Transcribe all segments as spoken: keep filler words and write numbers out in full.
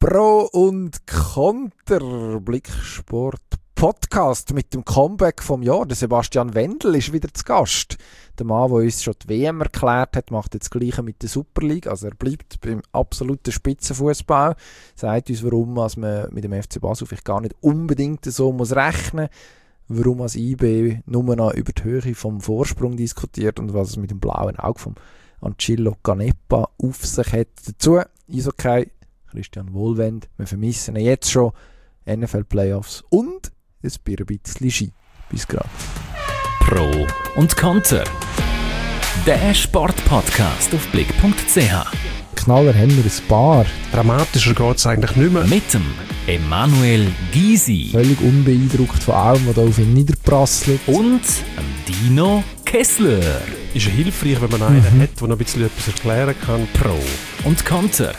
Pro und Konter Blicksport Podcast mit dem Comeback vom Jahr. Der Sebastian Wendel ist wieder zu Gast. Der Mann, der uns schon die W M erklärt hat, macht jetzt das Gleiche mit der Super League. Also er bleibt beim absoluten Spitzenfußball. Sagt uns, warum man mit dem F C Basel vielleicht gar nicht unbedingt so muss rechnen muss. Warum das I B nur noch über die Höhe vom Vorsprung diskutiert und was es mit dem blauen Auge vom Ancillo Canepa auf sich hat. Dazu Eishockey, Christian Wohlwend. Wir vermissen ihn jetzt schon. N F L Playoffs und ein bisschen Ski. Bis gerade. Pro und Konter. Der Sportpodcast auf blick punkt c h. Knaller haben wir ein paar. Dramatischer geht es eigentlich nicht mehr. Mit dem Emanuel Gysi. Völlig unbeeindruckt von allem, was da auf ihn niederprasselt. Und Dino Kessler. Ist ja hilfreich, wenn man einen mhm. hat, der noch ein bisschen etwas erklären kann. Pro und Konter.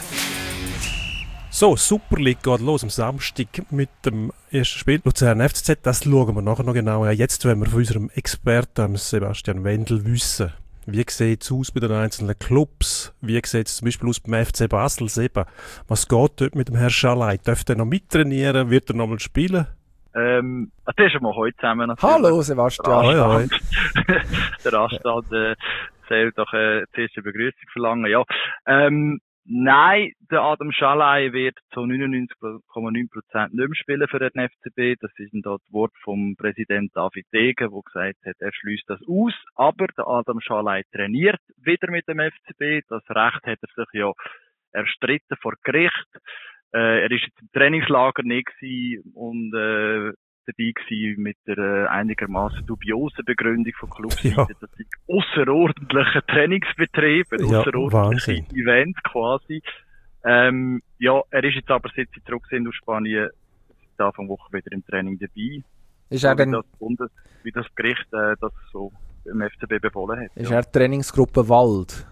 So, Super League geht los am Samstag mit dem ersten Spiel. Luzern F C Z, das schauen wir nachher noch genauer. Jetzt wollen wir von unserem Experten Sebastian Wendel wissen. Wie sieht es aus bei den einzelnen Clubs? Wie sieht es zum Beispiel aus beim F C Basel? Seba, was geht dort mit dem Herrn Schalay? Darf er noch mittrainieren? Wird er noch mal spielen? Ähm, das ist mal heute zusammen natürlich. Hallo Sebastian. Der Anstand, der Anstand äh, soll doch äh, zuerst eine Begrüßung verlangen. Ja. Ähm, Nein, der Adam Schalay wird zu neunundneunzig Komma neun Prozent nicht mehr spielen für den F C B. Das ist dann das Wort vom Präsident David Degen, der gesagt hat, er schließt das aus. Aber der Adam Schalay trainiert wieder mit dem F C B. Das Recht hat er sich ja erstritten vor Gericht. Äh, er ist jetzt im Trainingslager nicht gewesen und äh, dabei gewesen mit der äh, einigermaßen dubiosen Begründung von Clubseite, ja. Das sind außerordentliche Trainingsbetriebe, ja, außerordentliche Wahnsinn. Events quasi. Ähm, ja, er ist jetzt aber, seit sie zurück sind aus Spanien, seit Anfang Woche wieder im Training dabei. Ist er wie, denn, das Bundes, wie das Gericht äh, das so im F C B befohlen hat. Ist ja. er Trainingsgruppe Wald?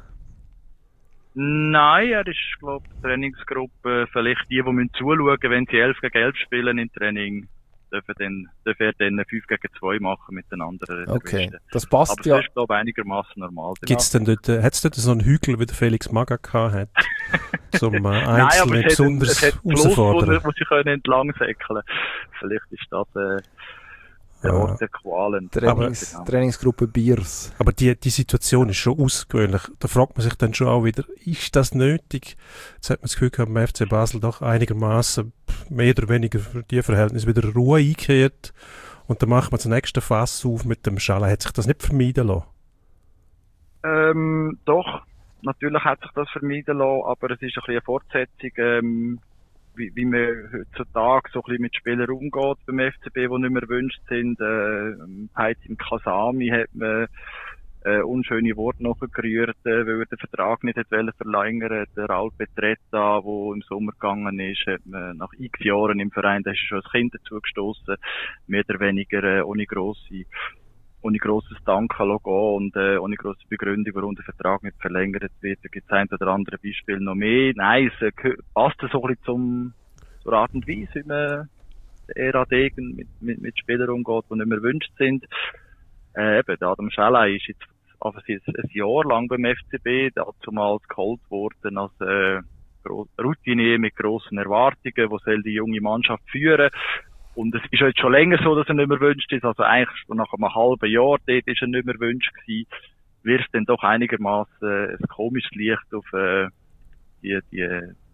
Nein, er ist, glaube ich, Trainingsgruppe, vielleicht die, die müssen zuschauen, wenn sie elf gegen elf spielen im Training. Dürfen dann, dürfen er dann fünf gegen zwei machen mit den anderen. Okay, das passt aber ja. Aber das ist, glaube ich, einigermaßen normal. Gibt's denn dort, äh, hat's dort so einen Hügel, wie der Felix Maga gehabt hat? Zum äh, Einzelnen besonders herausfordern? Nein, aber es hat einen Fluss, wo sie können entlang säckeln. Vielleicht ist das äh, der Ort der Qualen. Trainings, aber, Trainingsgruppe Biers. Aber die, die Situation ist schon außergewöhnlich. Da fragt man sich dann schon auch wieder, ist das nötig? Jetzt hat man das Gefühl gehabt, beim F C Basel doch einigermaßen mehr oder weniger für die Verhältnisse wieder Ruhe eingekehrt. Und dann macht man das nächste Fass auf mit dem Schalay. Hat sich das nicht vermeiden lassen? Ähm, doch. Natürlich hat sich das vermeiden lassen, aber es ist ein bisschen eine Fortsetzung, ähm, wie, wie man heutzutage so ein bisschen mit Spielern umgeht beim F C B, die nicht mehr erwünscht sind. Äh, Heitim Kasami hat man äh, unschöne Worte nachgerührt, äh, weil er den Vertrag nicht hat wollen verlängern. Der Raul Petretta, der im Sommer gegangen ist, hat man nach x Jahren im Verein, da ist er schon als Kind dazugestossen, mehr oder weniger äh, ohne grosse ohne grosses Danken gehen und äh, ohne grosse Begründung, warum der Vertrag nicht verlängert wird. Da gibt es ein oder andere Beispiel noch mehr. Nein, es äh, passt so ein bisschen zum, zur Art und Weise, wie man der Ära Degen mit, mit, mit Spielern umgeht, die nicht mehr erwünscht sind. Äh, eben, der Adam Schalay ist jetzt einfach ein, ein Jahr lang beim F C B, dazumals geholt worden als äh, Routinier mit grossen Erwartungen, wo soll die junge Mannschaft führen. Und es ist jetzt schon länger so, dass er nicht mehr erwünscht ist. Also eigentlich schon nach einem halben Jahr dort ist er nicht mehr erwünscht gewesen. Wirft dann doch einigermaßen äh, ein komisches Licht auf äh, die, die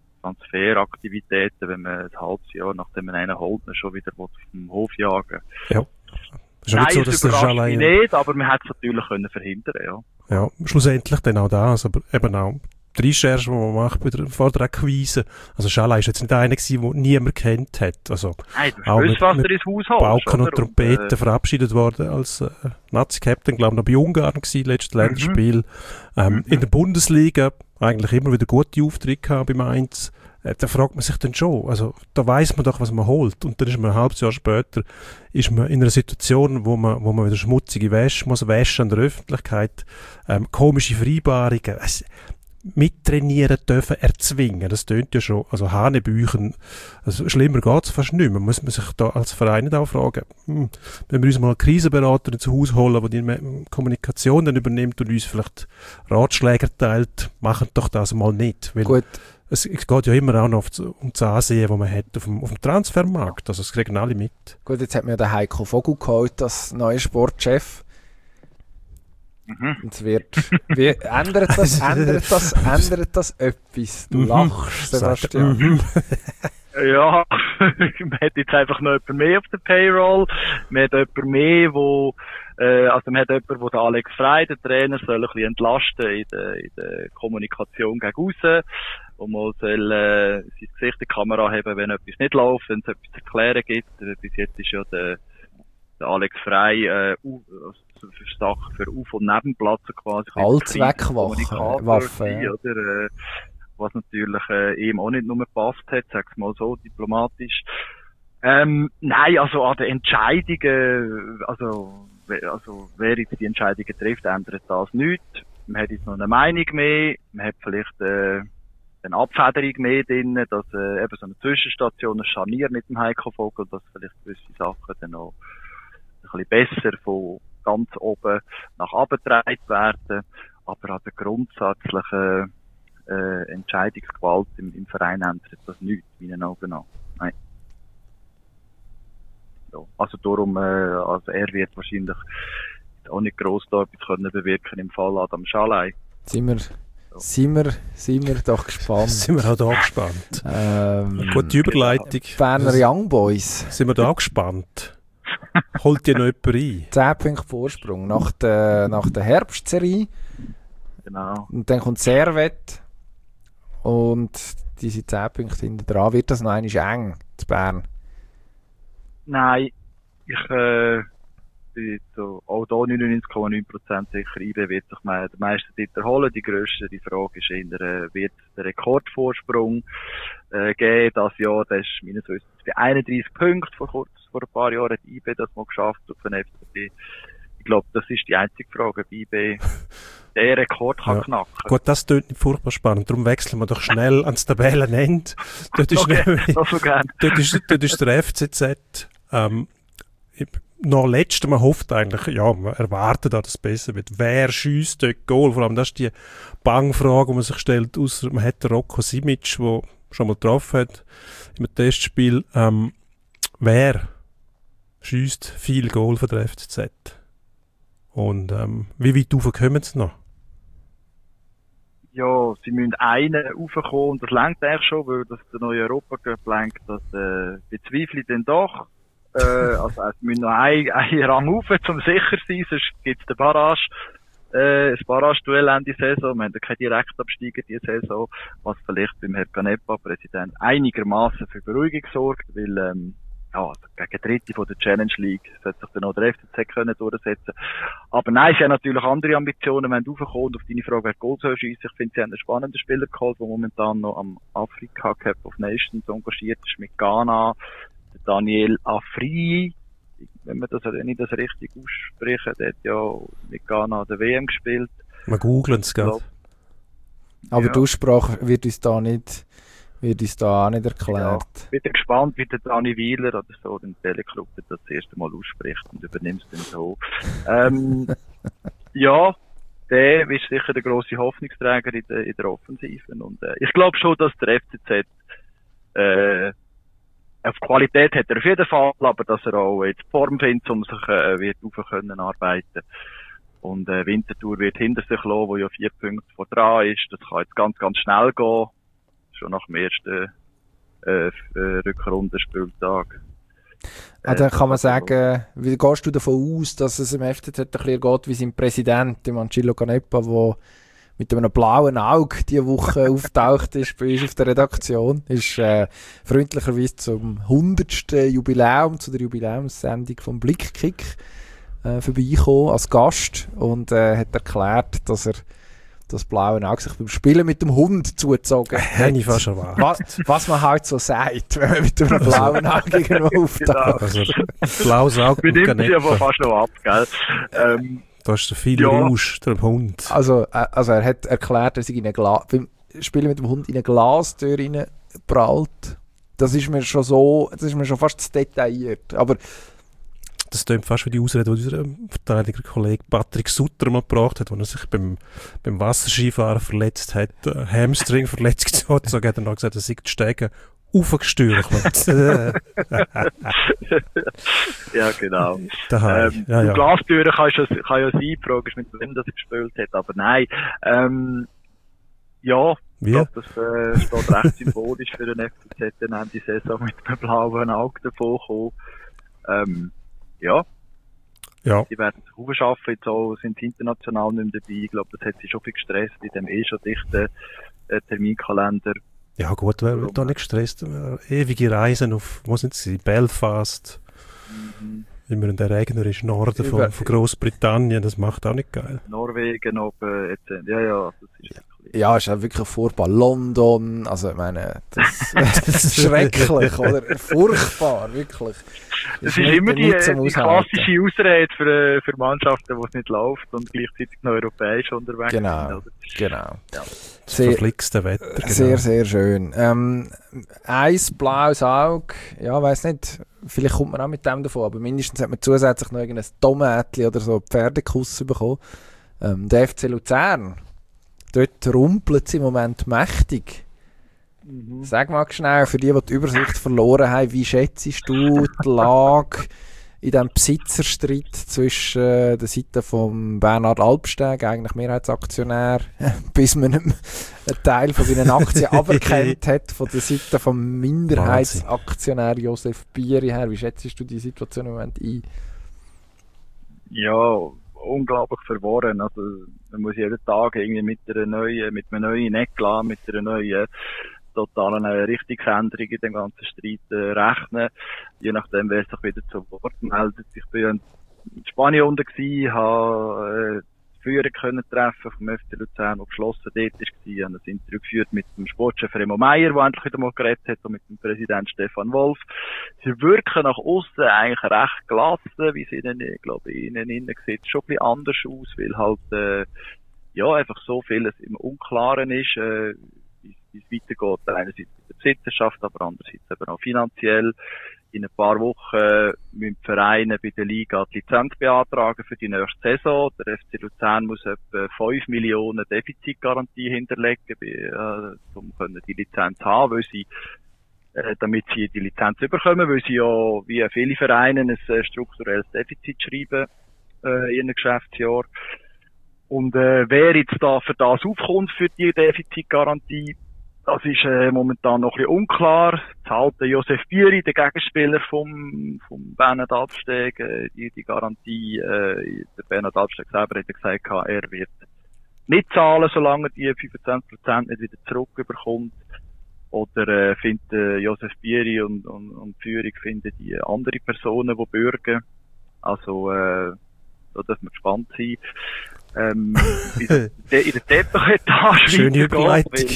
Transferaktivitäten, wenn man ein halbes Jahr, nachdem man einen holt, schon wieder vom Hof jagen. Ja. Ist ja Nein, nicht so, dass es der überrascht Schalay mich nicht, aber man hätte es natürlich können verhindern, ja. Ja, schlussendlich dann auch das, aber eben auch die Recherche, die man macht bei der, vor der Akquise. Also Schalay ist jetzt nicht einer gewesen, den niemand kennt hat. Also Nein, du auch weißt, mit, was mit du ins Haus holst. Pauken und oder? Trompeten Und, äh, verabschiedet worden als äh, Nazi-Captain, glaube ich, noch bei Ungarn gewesen, letztes mhm. Länderspiel. Ähm, mhm. In der Bundesliga eigentlich immer wieder gute Aufträge gehabt bei Mainz. Äh, da fragt man sich dann schon, also da weiss man doch, was man holt. Und dann ist man ein halbes Jahr später ist man in einer Situation, wo man, wo man wieder schmutzige Wäsche muss waschen an der Öffentlichkeit, ähm, komische Vereinbarungen. Es, mittrainieren dürfen erzwingen. Das tönt ja schon, also Hanebüchen, also schlimmer geht's fast nicht mehr. Muss man sich da als Verein nicht auch fragen, hm, wenn wir uns mal einen Krisenberater ins Haus holen, der die Kommunikation dann übernimmt und uns vielleicht Ratschläge teilt, machen doch das mal nicht. Weil Gut. es, es geht ja immer auch noch um das Ansehen, das man hat auf dem, auf dem Transfermarkt. Also, es kriegen alle mit. Gut, jetzt hat mir ja der Heiko Vogel geholt als neuer Sportchef. Mhm. Und es wird, wie, ändert das, ändert das, ändert das etwas? Du Mhm. lachst, Sebastian. Mhm. Ja, man hat jetzt einfach noch jemand mehr auf der Payroll. Man hat jemand mehr, wo, äh, also man hat jemanden, wo der Alex Frey, der Trainer, soll ein bisschen entlasten in der, in der Kommunikation gegen aussen. Wo man soll, äh, sein Gesicht in die Kamera haben, wenn etwas nicht läuft, wenn es etwas zu erklären gibt. Bis jetzt ist ja der, der Alex Frey, äh, u- also für Sachen für Auf- und Nebenplatz quasi. Allzweckwaffe, ja. Oder, äh, was natürlich äh, ihm auch nicht nur gepasst hat, sag's mal so diplomatisch. Ähm, nein, also an den Entscheidungen, also, we- also wer jetzt die Entscheidungen trifft, ändert das nichts. Man hat jetzt noch eine Meinung mehr, man hat vielleicht äh, eine Abfederung mehr drin, dass äh, eben so eine Zwischenstation, ein Scharnier mit dem Heiko Vogel, dass vielleicht gewisse Sachen dann noch ein bisschen besser von ganz oben nach unten getragen werden, aber an der grundsätzlichen äh, Entscheidungsgewalt im, im Verein ändert das nichts, meinen Augen nach. Nein. Ja, also darum, äh, also er wird wahrscheinlich auch nicht gross da etwas können bewirken im Fall Adam Schalay. Sind wir, sind wir, sind wir doch gespannt. Sind wir auch da gespannt. Ähm, Gute Überleitung. Berner Young Boys. Sind wir da gespannt. Holt ihr noch jemand rein? zehn Punkte Vorsprung nach der, nach der Herbstserie. Genau. Und dann kommt Servet. Und diese zehn Punkte hinten dran. Wird das noch einmal eng zu Bern? Nein, ich äh, bin so, auch da neunundneunzig Komma neun Prozent sicher, I B wird sich me- den meisten Titel holen. Die grösste die Frage ist eher, äh, wird der Rekordvorsprung äh, geben das Jahr? Das ist meines Wissens bei einunddreißig Punkten. Vor kurz, vor ein paar Jahren hat I B das mal geschafft auf den F C B. Ich glaube, das ist die einzige Frage, ob I B den Rekord kann Ja. knacken. Gut, das klingt nicht furchtbar spannend. Darum wechseln wir doch schnell ans Tabellenende. Dort ist, Okay, nämlich- das so gern. dort ist, dort ist der F C Z. Ähm, ich- noch letztes, man hofft eigentlich, ja, man erwartet auch, dass es besser wird. Wer schiesst dort Goal? Vor allem, das ist die Bangfrage, die man sich stellt, ausser man hat den Rocco Simic, der schon mal getroffen hat im Testspiel. Ähm, wer schiesst viel Goal für den F C Z? Und ähm, wie weit rauf kommen sie noch? Ja, sie müssen einen raufkommen und das lenkt eigentlich schon, weil das der neue Europacup lenkt, das äh, bezweifle ich dann doch. Äh, also es müssen noch ein, ein Rang rauf, um sicher zu sein, sonst gibt's den Barrage, äh, das Barrage-Duell Ende Saison. Wir haben ja keine Direktabsteiger diese Saison, was vielleicht beim Herrn Canepa, Präsident, einigermaßen für Beruhigung sorgt, weil ähm, ja, also gegen Dritte von der Challenge League sollte sich dann auch der F C Z können durchsetzen. Aber nein, sie haben natürlich andere Ambitionen, wenn du raufkommst. Und auf deine Frage, wer Goal soll schiessen, ich finde, sie haben einen spannenden Spieler geholt, der momentan noch am Afrika Cup of Nations engagiert ist mit Ghana. Der Daniel Afri, wenn man das, wenn ich das richtig ausspreche, der hat ja mit Ghana der W M gespielt. Wir googeln es, gell? Aber Ja. die Aussprache wird uns da nicht, wird uns da auch nicht erklärt. Ich bin gespannt, wie der Dani Wieler oder so, den Teleclub, das das erste Mal ausspricht und übernimmt es dann so. ähm, ja, der ist sicher der grosse Hoffnungsträger in der, in der Offensive. Und äh, ich glaube schon, dass der F C Z äh, auf Qualität hat er auf jeden Fall, aber dass er auch jetzt Form findet, um sich äh, wird rauf können arbeiten. Und äh, Winterthur wird hinter sich lassen, wo ja vier Punkte vor dran ist. Das kann jetzt ganz, ganz schnell gehen. Schon nach dem ersten äh, f- äh, Rückrundenspieltag. Ah, dann kann man also, sagen, wie gehst du davon aus, dass es im F C Z ein bisschen geht wie sein Präsident, dem Angelo Canepa, der mit einem blauen Auge diese Woche auftaucht ist bei uns auf der Redaktion, ist äh, freundlicherweise zum hundertsten Jubiläum, zu der Jubiläumssendung vom Blickkick äh, vorbeigekommen als Gast und äh, hat erklärt, dass er das blaue Auge sich beim Spielen mit dem Hund zugezogen hat. Hätte ich fast erwartet. Was, was man halt so sagt, wenn man mit einem blauen Auge irgendwo auftaucht. Also, blaues Auge und Benimmt sich aber Canepa. fast noch ab, gell? Ähm, Da ist der viel Ja. Rausch, der Hund. Also, äh, also er hat erklärt, er sei in eine Gla- beim Spielen mit dem Hund in eine Glastür reingeprallt. Das ist mir schon so, das ist mir schon fast zu detailliert. Aber das klingt fast wie die Ausrede, die unser Verteidiger-Kollege Patrick Sutter mal gebracht hat, als er sich beim, beim Wasserskifahren verletzt hat, äh, Hamstring-Verletzung sozusagen, hat er noch gesagt, er sei die Stege aufgestürzt. Ja, genau. Ähm, ja, ja. Glastüren kann, kann ja sein, die Frage ist, mit wem das gespielt hat, aber nein. Ähm, ja, ich glaube, das äh, steht recht symbolisch für den F C Z, dann haben die Saison mit einem blauen Auge davon gekommen. Ähm, ja. Ja. Die werden sich aufschaffen, jetzt auch sind sie international nicht mehr dabei. Ich glaube, das hat sie schon viel gestresst in dem eh schon dichten äh, Terminkalender. Ja gut, wer wird da nicht gestresst? Ewige Reisen auf, wo sind sie? Belfast. Mhm. Immer in der regnerischen Norden von, von Großbritannien, das macht auch nicht geil. Norwegen oben, ja, ja, das ist ja. Ja, ist auch wirklich furchtbar. London, also ich meine, das, das ist schrecklich, oder? Furchtbar, wirklich. Das, das ist immer die, die klassische Ausrede für, für Mannschaften, wo es nicht läuft und gleichzeitig noch europäisch unterwegs genau, sind. Genau, ja. Das sehr, verflixte Wetter. Genau. Sehr, sehr schön. Ähm, Eis, blaues Auge, ja, weiss nicht, vielleicht kommt man auch mit dem davon, aber mindestens hat man zusätzlich noch irgendein Tomätchen oder so Pferdekuss bekommen. Ähm, der F C Luzern, dort rumpelt es im Moment mächtig. Mhm. Sag mal schnell, für die, die die Übersicht verloren haben, wie schätzt du die Lage in diesem Besitzerstreit zwischen äh, der Seite von Bernhard Albsteg, eigentlich Mehrheitsaktionär, bis man ihm einen Teil von seinen Aktien aberkannt hat, von der Seite vom Minderheitsaktionär Josef Bieri her. Wie schätzt du die Situation im Moment ein? Ja, unglaublich verworren. Also, man muss jeden Tag irgendwie mit einer neuen, mit einem neuen Eklat, mit einer neuen, totalen Richtungsänderung in dem ganzen Streit äh, rechnen. Je nachdem, wer sich wieder zu Wort meldet. Ich bin in Spanien unten gewesen, habe, äh, Führer können treffen vom F C Luzern, der geschlossen dort war. Ich habe ein Interview geführt mit dem Sportchef Remo Meier, der endlich wieder mal geredet hat, und mit dem Präsident Stefan Wolf. Sie wirken nach aussen eigentlich recht gelassen, wie sie ihnen, glaube ich, innen innen sieht schon ein bisschen anders aus, weil halt, äh, ja, einfach so vieles im Unklaren ist, äh, wie es weitergeht. Einerseits mit der Besitzerschaft, aber andererseits eben auch finanziell. In ein paar Wochen müssen die Vereine bei der Liga die Lizenz beantragen für die nächste Saison. Der F C Luzern muss etwa fünf Millionen Defizitgarantie hinterlegen, äh, um die Lizenz haben, weil sie, äh, damit sie die Lizenz bekommen, weil sie ja, wie viele Vereine, ein äh, strukturelles Defizit schreiben, äh, in einem Geschäftsjahr. Und, äh, wer jetzt da für das aufkommt, für die Defizitgarantie, das ist äh, momentan noch ein bisschen unklar. Das halte Josef Bieri, der Gegenspieler vom, vom Bernhard Albsteg, äh, die, die Garantie, äh, der Bernhard Albsteg selber hat gesagt, er wird nicht zahlen, solange er die fünfundzwanzig Prozent nicht wieder zurückbekommt. Oder äh, findet äh, Josef Bieri und, und, und die Führung finden die andere Personen, die bürgen. Also, äh, da dürfen wir gespannt sein. Ähm, in der Teppichetage. Schöne Überleitung.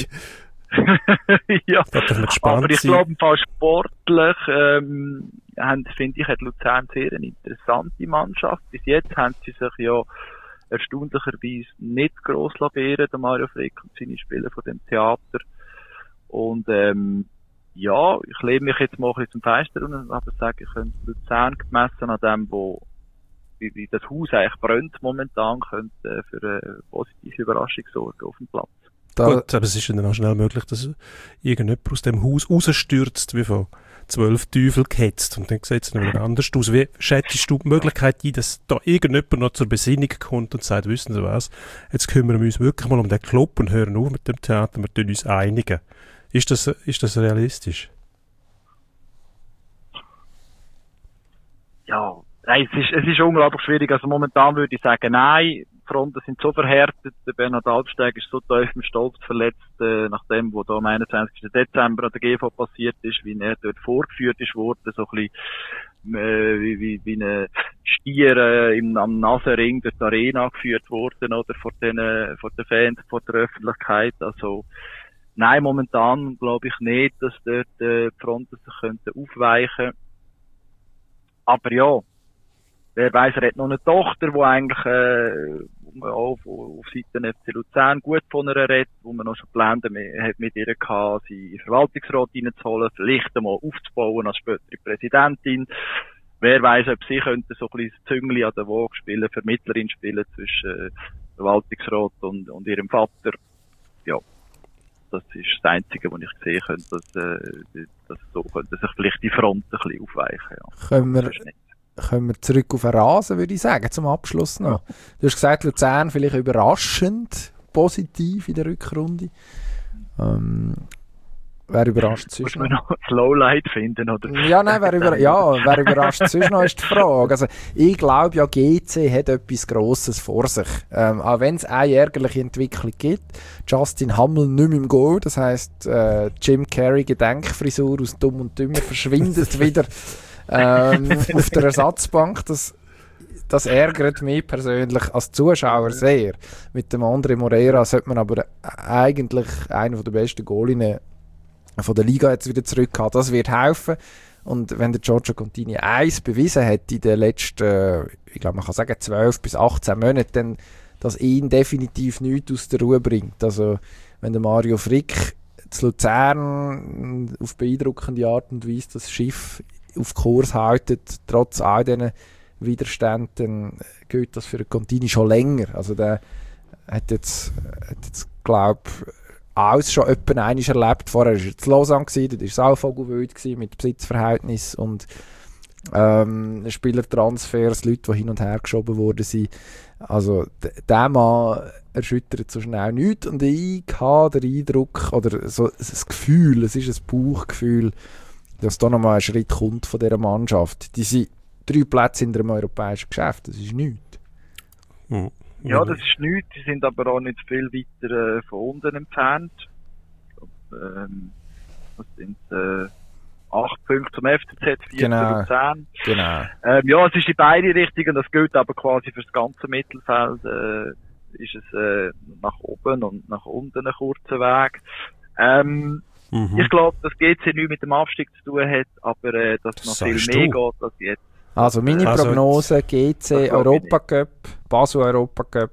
Ja, aber ich glaube, fast sportlich, ähm, haben, finde ich, hat Luzern sehr eine interessante Mannschaft. Bis jetzt haben sie sich ja erstaunlicherweise nicht gross labieren, der Mario Frick und seine Spieler von dem Theater. Und, ähm, ja, ich lebe mich jetzt mal ein bisschen zum Fenster und aber sage, ich könnte Luzern gemessen an dem, wo, wie, wie das Haus eigentlich brennt momentan, könnte für eine positive Überraschung sorgen auf dem Platz. Da Gut, aber es ist dann auch schnell möglich, dass irgendjemand aus dem Haus rausstürzt, wie von zwölf Teufel gehetzt. Und dann sieht es noch wieder anders aus. Wie schätzt du die Möglichkeit ein, dass da irgendjemand noch zur Besinnung kommt und sagt, wissen Sie was, jetzt kümmern wir uns wirklich mal um den Club und hören auf mit dem Theater, wir tun uns einigen. Ist das, ist das realistisch? Ja, nein, es ist, es ist unglaublich schwierig. Also momentan würde ich sagen, nein. Die Fronten sind so verhärtet. Der Bernhard Albsteg ist so tief im Stolz verletzt, äh, nach dem, was da am einundzwanzigsten Dezember an der G V passiert ist, wie er dort vorgeführt ist worden, so ein bisschen, äh, wie, wie, wie ein Stier, äh, im, am Nasenring durch die Arena geführt worden, oder, vor den, äh, vor den Fans, vor der Öffentlichkeit. Also, nein, momentan glaube ich nicht, dass dort, äh, die Fronten sich könnten aufweichen. Aber ja, wer weiss, er hat noch eine Tochter, die eigentlich äh, auf, auf Seiten F C Luzern gut von ihr redet, wo man noch schon Pläne hat mit ihr gehabt, sie in den Verwaltungsrat reinzuholen, vielleicht einmal aufzubauen als spätere Präsidentin. wer weiß, ob sie könnten so ein bisschen das Züngli an der Waage spielen, Vermittlerin spielen zwischen äh, Verwaltungsrat und, und ihrem Vater. Ja, das ist das Einzige, was ich sehen könnte, dass, äh, dass so könnte sich vielleicht die Front ein bisschen aufweichen. Ja. Können wir, kommen wir zurück auf den Rasen, würde ich sagen, zum Abschluss noch. Du hast gesagt, Luzern vielleicht überraschend positiv in der Rückrunde. Ähm, wer überrascht sonst noch? Muss man noch das Lowlight finden, oder? Ja, nein, wer, über, ja, wer überrascht sonst noch, ist die Frage. Also, ich glaube ja, G C hat etwas Grosses vor sich. Ähm, auch wenn es eine ärgerliche Entwicklung gibt. Justin Hammel nicht mehr im Goal, das heisst, äh, Jim Carrey Gedenkfrisur aus Dumm und Dümmer verschwindet wieder ähm, auf der Ersatzbank. Das, das ärgert mich persönlich als Zuschauer sehr. Mit dem André Moreira sollte man aber eigentlich einer der besten Goalinnen von der Liga jetzt wieder zurückgehabt. Das wird helfen. Und wenn der Giorgio Contini eins bewiesen hat in den letzten, ich glaube, man kann sagen, zwölf bis achtzehn Monaten, dann, dass ihn definitiv nichts aus der Ruhe bringt. Also, wenn der Mario Frick zu Luzern auf beeindruckende Art und Weise das Schiff auf Kurs haltet, trotz all diesen Widerständen, dann gilt das für den Contini schon länger. Also, der hat jetzt, hat jetzt glaube ich, alles schon etwa einmal erlebt. Vorher war er zu Lausanne, dort war es auch vogelwild mit Besitzverhältnis und ähm, Spielertransfers, Leute, die hin und her geschoben worden sind. Also der Mann erschüttert so schnell nichts und ich habe den Eindruck, oder so das Gefühl, es ist ein Bauchgefühl, dass da nochmal ein Schritt kommt von dieser Mannschaft. Die sind drei Plätze in einem europäischen Geschäft, das ist nichts. Mhm. Ja, das ist nichts. Die sind aber auch nicht viel weiter äh, von unten entfernt. Ich glaub, ähm, das sind äh, acht Punkte zum F C Z, vier Genau. zu Luzern. Genau. Ähm, ja, es ist in beide Richtungen. Das gilt aber quasi für das ganze Mittelfeld. Äh, ist es äh, nach oben und nach unten ein kurzer Weg. Ähm, Mhm. Ich glaube, dass G C nichts mit dem Abstieg zu tun hat, aber äh, dass Das noch viel sagst mehr du. geht als jetzt. Also meine Also Prognose, G C Das glaube ich Europacup, Basel Europacup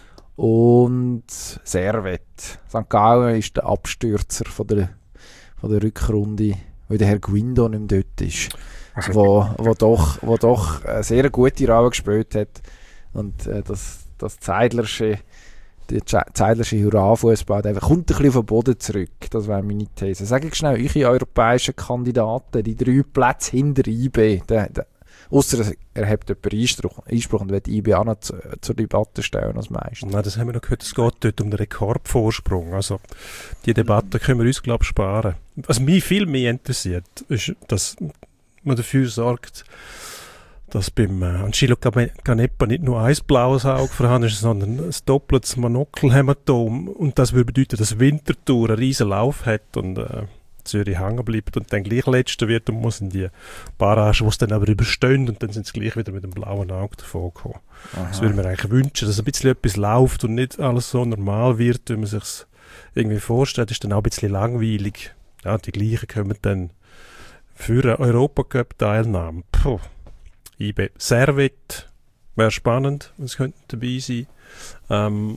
und Servet. Sankt Gallen ist der Abstürzer von der, von der Rückrunde, weil der Herr Guindo nicht mehr dort ist. Also- wo, wo, doch, wo doch eine sehr gute Rolle gespielt hat. Und äh, das, das Zeidlersche, der Zeidlersche Hurra-Fußball, der kommt ein bisschen auf den Boden zurück. Das wäre meine These. Sag ich schnell, eure europäischen Kandidaten, die drei Plätze hinter I B, der, der, ausser er hat jemanden Einspruch, Einspruch und will I B auch noch zu, zur Debatte stellen als Meister. Nein, das haben wir noch gehört, es geht dort um den Rekordvorsprung. Also, die Debatte können wir uns, glaube ich, sparen. Was mich viel mehr interessiert, ist, dass man dafür sorgt, dass beim äh, Angelo Canepa nicht nur ein blaues Auge vorhanden ist, sondern ein doppeltes Monokelhämatom. Und das würde bedeuten, dass Winterthur einen riesen Lauf hat und äh, Zürich hängen bleibt und dann gleich Letzter wird und muss in die Barrage, die es dann aber überstehen und dann sind sie gleich wieder mit dem blauen Auge davon gekommen. Das würde mir eigentlich wünschen, dass ein bisschen etwas läuft und nicht alles so normal wird, wie man sich es irgendwie vorstellt. Das ist dann auch ein bisschen langweilig. Ja, die gleichen kommen dann für eine Europacup-Teilnahme. Puh. I B Servet wäre spannend, es könnten dabei sein. Ähm,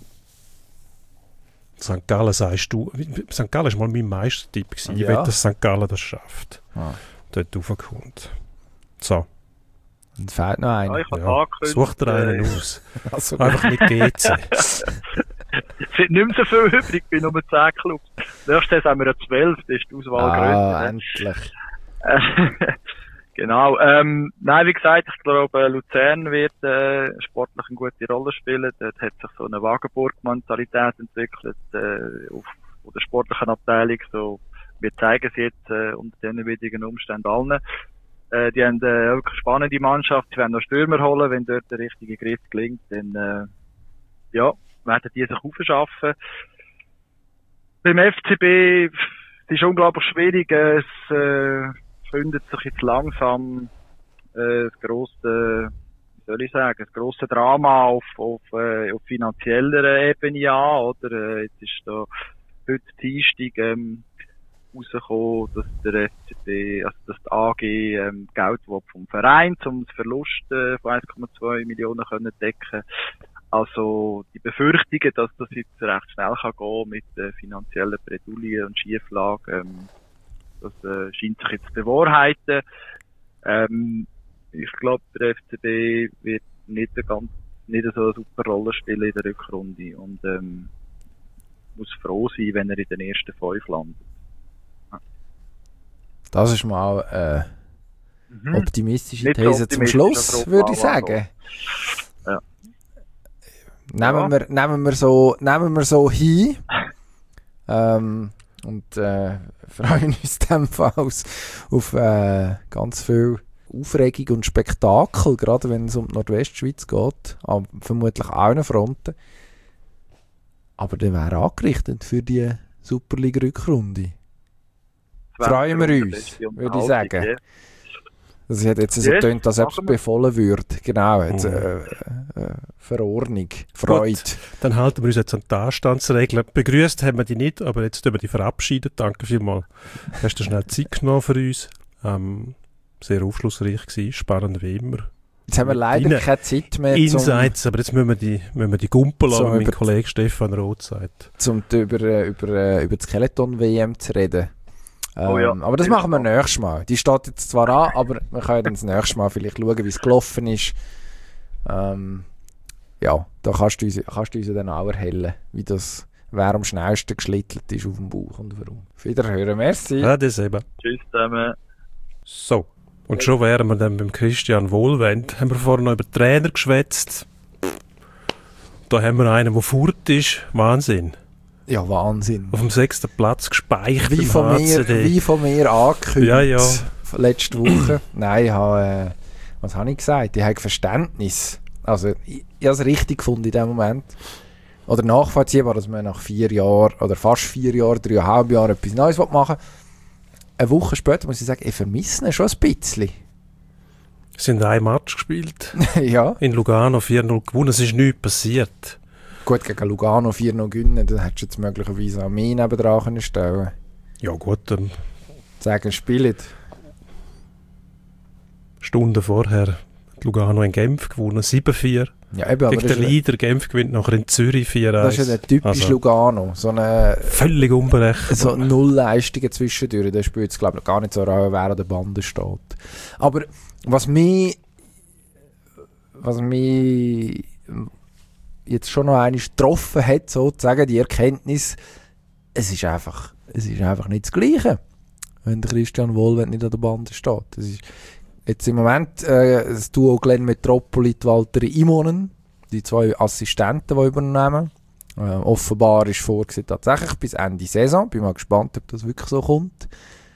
Sankt Gallen sagst du, Sankt Gallen war mal mein Meistertipp gewesen. Ja. Ich will, dass Sankt Gallen das schafft. Ah. Dort raufkommt. So, Und fehlt noch Ja, einer. ich habe ja. angekündigt, Such dir einen äh, aus. Also, Einfach nicht G C. Es sind nicht mehr so viel übrig bei Nummer zehn Clubs. Nächstes haben wir ja zwölf, das ist die Auswahl ah, grösser. endlich. Äh, Genau. Ähm, nein, wie gesagt, ich glaube, Luzern wird äh, sportlich eine gute Rolle spielen. Dort hat sich so eine Wagenburg-Mentalität entwickelt äh, auf, auf der sportlichen Abteilung. So, wir zeigen es jetzt äh, unter diesen widrigen Umständen allen. Äh, die haben äh, eine wirklich spannende Mannschaft. Sie werden noch Stürmer holen, wenn dort der richtige Griff gelingt. Dann äh, ja, werden die sich aufschaffen. Beim F C B es ist unglaublich schwierig. Es äh, findet sich jetzt langsam äh, das grosse, wie soll ich sagen, das grosse Drama auf, auf, äh, auf finanzieller Ebene an, oder? Äh, jetzt ist da heute Dienstag ähm, rausgekommen, dass der F C B, also dass die A G ähm, Geld will vom Verein, um das Verlust äh, von eins Komma zwei Millionen können decken. Also die Befürchtungen, dass das jetzt recht schnell kann gehen mit äh, finanziellen Bredouillen und Schieflagen, ähm, das äh, scheint sich jetzt zu bewahrheiten. Ähm, ich glaube, der F C B wird nicht eine ganz, nicht so eine super Rolle spielen in der Rückrunde und ähm, muss froh sein, wenn er in den ersten fünf landet. Ja. Das ist mal äh, Mhm. optimistische Nicht so These zum optimistisch, Schluss, aber würde ich auch sagen. Ja. Nehmen, Ja. wir, nehmen, wir so, nehmen wir so hin ähm, und äh, freuen uns in dem Fall aus, auf äh, ganz viel Aufregung und Spektakel, gerade wenn es um die Nordwestschweiz geht, an vermutlich allen Fronten. Aber der wäre angerichtet für die Superliga-Rückrunde. Freuen wir uns, würde ich sagen. Ja. Das hat jetzt so Yes, getönt, als ob es machen wir. befohlen würde. Genau, jetzt, Oh. äh, äh, Verordnung, Freude. Dann halten wir uns jetzt an die Anstandsregeln. Begrüßt haben wir die nicht, aber jetzt tun wir die verabschieden. Danke vielmals. Hast du schnell Zeit genommen für uns? Ähm, sehr aufschlussreich gewesen, spannend wie immer. Jetzt haben wir leider Deine keine Zeit mehr, um Insights, aber jetzt müssen wir die, müssen wir die Gumpel So, an, wie mein über- Kollege Stefan Roth sagt. zum, zum über, äh, über, äh, über die Skeleton-W M zu reden. Ähm, Oh ja, aber das sehr machen wir spannend. nächstes Mal. Die steht jetzt zwar an, aber wir können dann das nächste Mal vielleicht schauen, wie es gelaufen ist. Ähm, ja, da kannst du uns, kannst du uns dann auch erhellen, wie das, wer am schnellsten geschlittelt ist auf dem Bauch und warum. Auf Wiederhören, merci. Ja, das eben. Tschüss zusammen. So. Und schon wären wir dann beim Christian Wohlwend. Haben wir vorhin noch über Trainer geschwätzt. Da haben wir einen, der furt ist. Wahnsinn. Ja, Wahnsinn. Auf dem sechsten Platz gespeichert Wie beim von, H mir, C D. wie von mir angekündigt. Ja, ja. Letzte Woche. Nein, ich habe, äh, was habe ich gesagt? Ich habe Verständnis. Also, ich, ich habe es richtig gefunden in dem Moment. Oder nachvollziehbar, dass man nach vier Jahren, oder fast vier Jahren, dreieinhalb Jahren etwas Neues machen will. Eine Woche später muss ich sagen, ich vermisse ihn schon ein bisschen. Es sind ein Match gespielt. Ja, In Lugano vier null gewonnen. Es ist nichts passiert. gut, gegen Lugano vier null gewinnen, dann hättest du jetzt möglicherweise auch mehr nebendran können stellen. Ja gut, dann Sagen, spielt. Stunden vorher hat Lugano in Genf gewonnen. sieben vier. Ja, eben, aber Gegen das den ist, Leader Genf gewinnt nachher in Zürich vier eins. das ist ja der typisch Also, Lugano. So eine völlig unberechenbar. so Nullleistungen zwischendurch, das spielt es glaube ich gar nicht so rein, wer an der Bande steht. Aber was mich was mich jetzt schon noch einmal getroffen hat, sozusagen, die Erkenntnis, es ist einfach, es ist einfach nicht das Gleiche, wenn der Christian Wohlwend nicht an der Bande steht. Das ist jetzt im Moment äh, das Duo Glenn Metropoli, die Walter Imonen, die zwei Assistenten, die übernehmen. Äh, offenbar ist vorgesehen tatsächlich bis Ende Saison. Bin mal gespannt, ob das wirklich so kommt.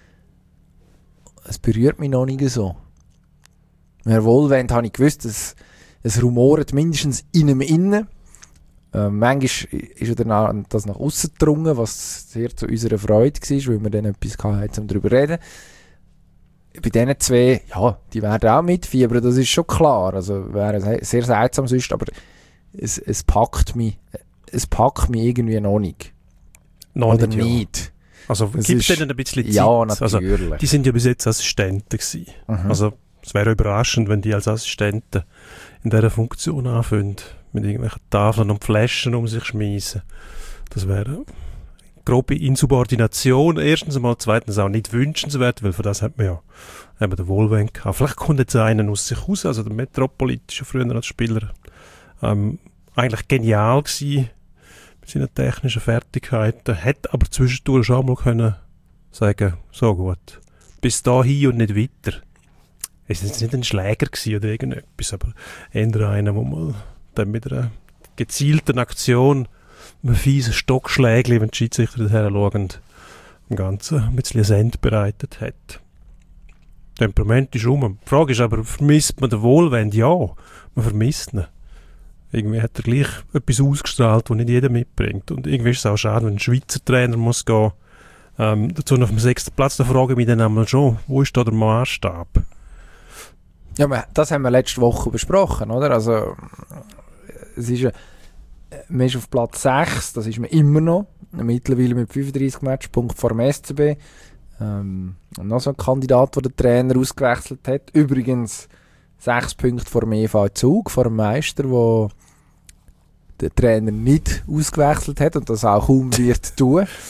Es berührt mich noch nicht so. Herr Wohlwend habe ich gewusst, dass es rumoret mindestens in ihm innen. Äh, manchmal ist er dann das nach außen gedrungen, was sehr zu unserer Freude war, weil wir dann etwas hatten, um darüber zu reden. Bei diesen zwei, ja, die werden auch mitfiebern, das ist schon klar. Also wäre sehr seltsam sonst, aber es, es packt mich, es packt mich irgendwie noch nicht. Noch Oder nicht, ja. nicht. Also Es gibt es ist- denen ein bisschen Zeit? Ja, Also, natürlich. die sind ja bis jetzt Assistenten gewesen. Mhm. Also es wäre überraschend, wenn die als Assistenten in dieser Funktion anfangen, mit irgendwelchen Tafeln und Flaschen um sich schmeißen. Das wäre grobe Insubordination. Erstens einmal, zweitens auch nicht wünschenswert, weil für das hat man ja eben den Wohlwend gehabt. Vielleicht kommt jetzt einer aus sich raus, also der Metropolitische früher als Spieler. Ähm, eigentlich genial gewesen mit seinen technischen Fertigkeiten, hätte aber zwischendurch schon mal können sagen, so gut, bis dahin und nicht weiter. Es war jetzt nicht ein Schläger gewesen oder irgendetwas, aber eher einer, wo mal dann mit einer gezielten Aktion, einem fiesen Stockschlägli, wenn die Schiedsrichter daher schauen, dem Ganzen ein bisschen Send bereitet hat. Temperament ist rum. Die Frage ist aber, vermisst man den Wohlwend? Ja, man vermisst ihn. Irgendwie hat er gleich etwas ausgestrahlt, das nicht jeder mitbringt. Und irgendwie ist es auch schade, wenn ein Schweizer Trainer muss gehen. Ähm, dazu noch auf dem sechsten Platz, da frage ich mich dann einmal schon, wo ist da der Maßstab? Ja, aber das haben wir letzte Woche besprochen, oder? Also, es ist, äh, man ist auf Platz sechs, das ist man immer noch, mittlerweile mit fünfunddreissig Matchpunkten vor dem S C B. Ähm, und noch so ein Kandidat, der den Trainer ausgewechselt hat. Übrigens sechs Punkte vor dem E V Zug, vor dem Meister, wo der Trainer nicht ausgewechselt hat und das auch kaum wird tun.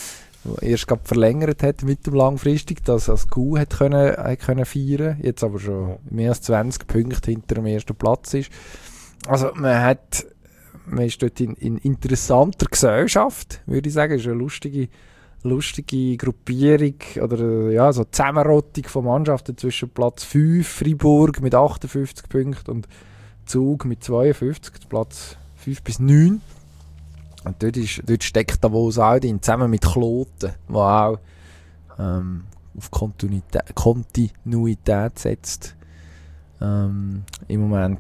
erst gerade verlängert hat mit dem langfristig, dass das Q hat können, hat können feiern, jetzt aber schon mehr als zwanzig Punkte hinter dem ersten Platz ist. Also man hat, man ist dort in, in interessanter Gesellschaft, würde ich sagen. Es ist eine lustige, lustige Gruppierung oder ja, so Zusammenrottung von Mannschaften zwischen Platz fünf, Freiburg mit achtundfünfzig Punkten und Zug mit zweiundfünfzig, Platz fünf bis neun. Und dort, ist, dort steckt Davos auch drin, zusammen mit Kloten, der auch ähm, auf Kontinuität, Kontinuität setzt ähm, im Moment.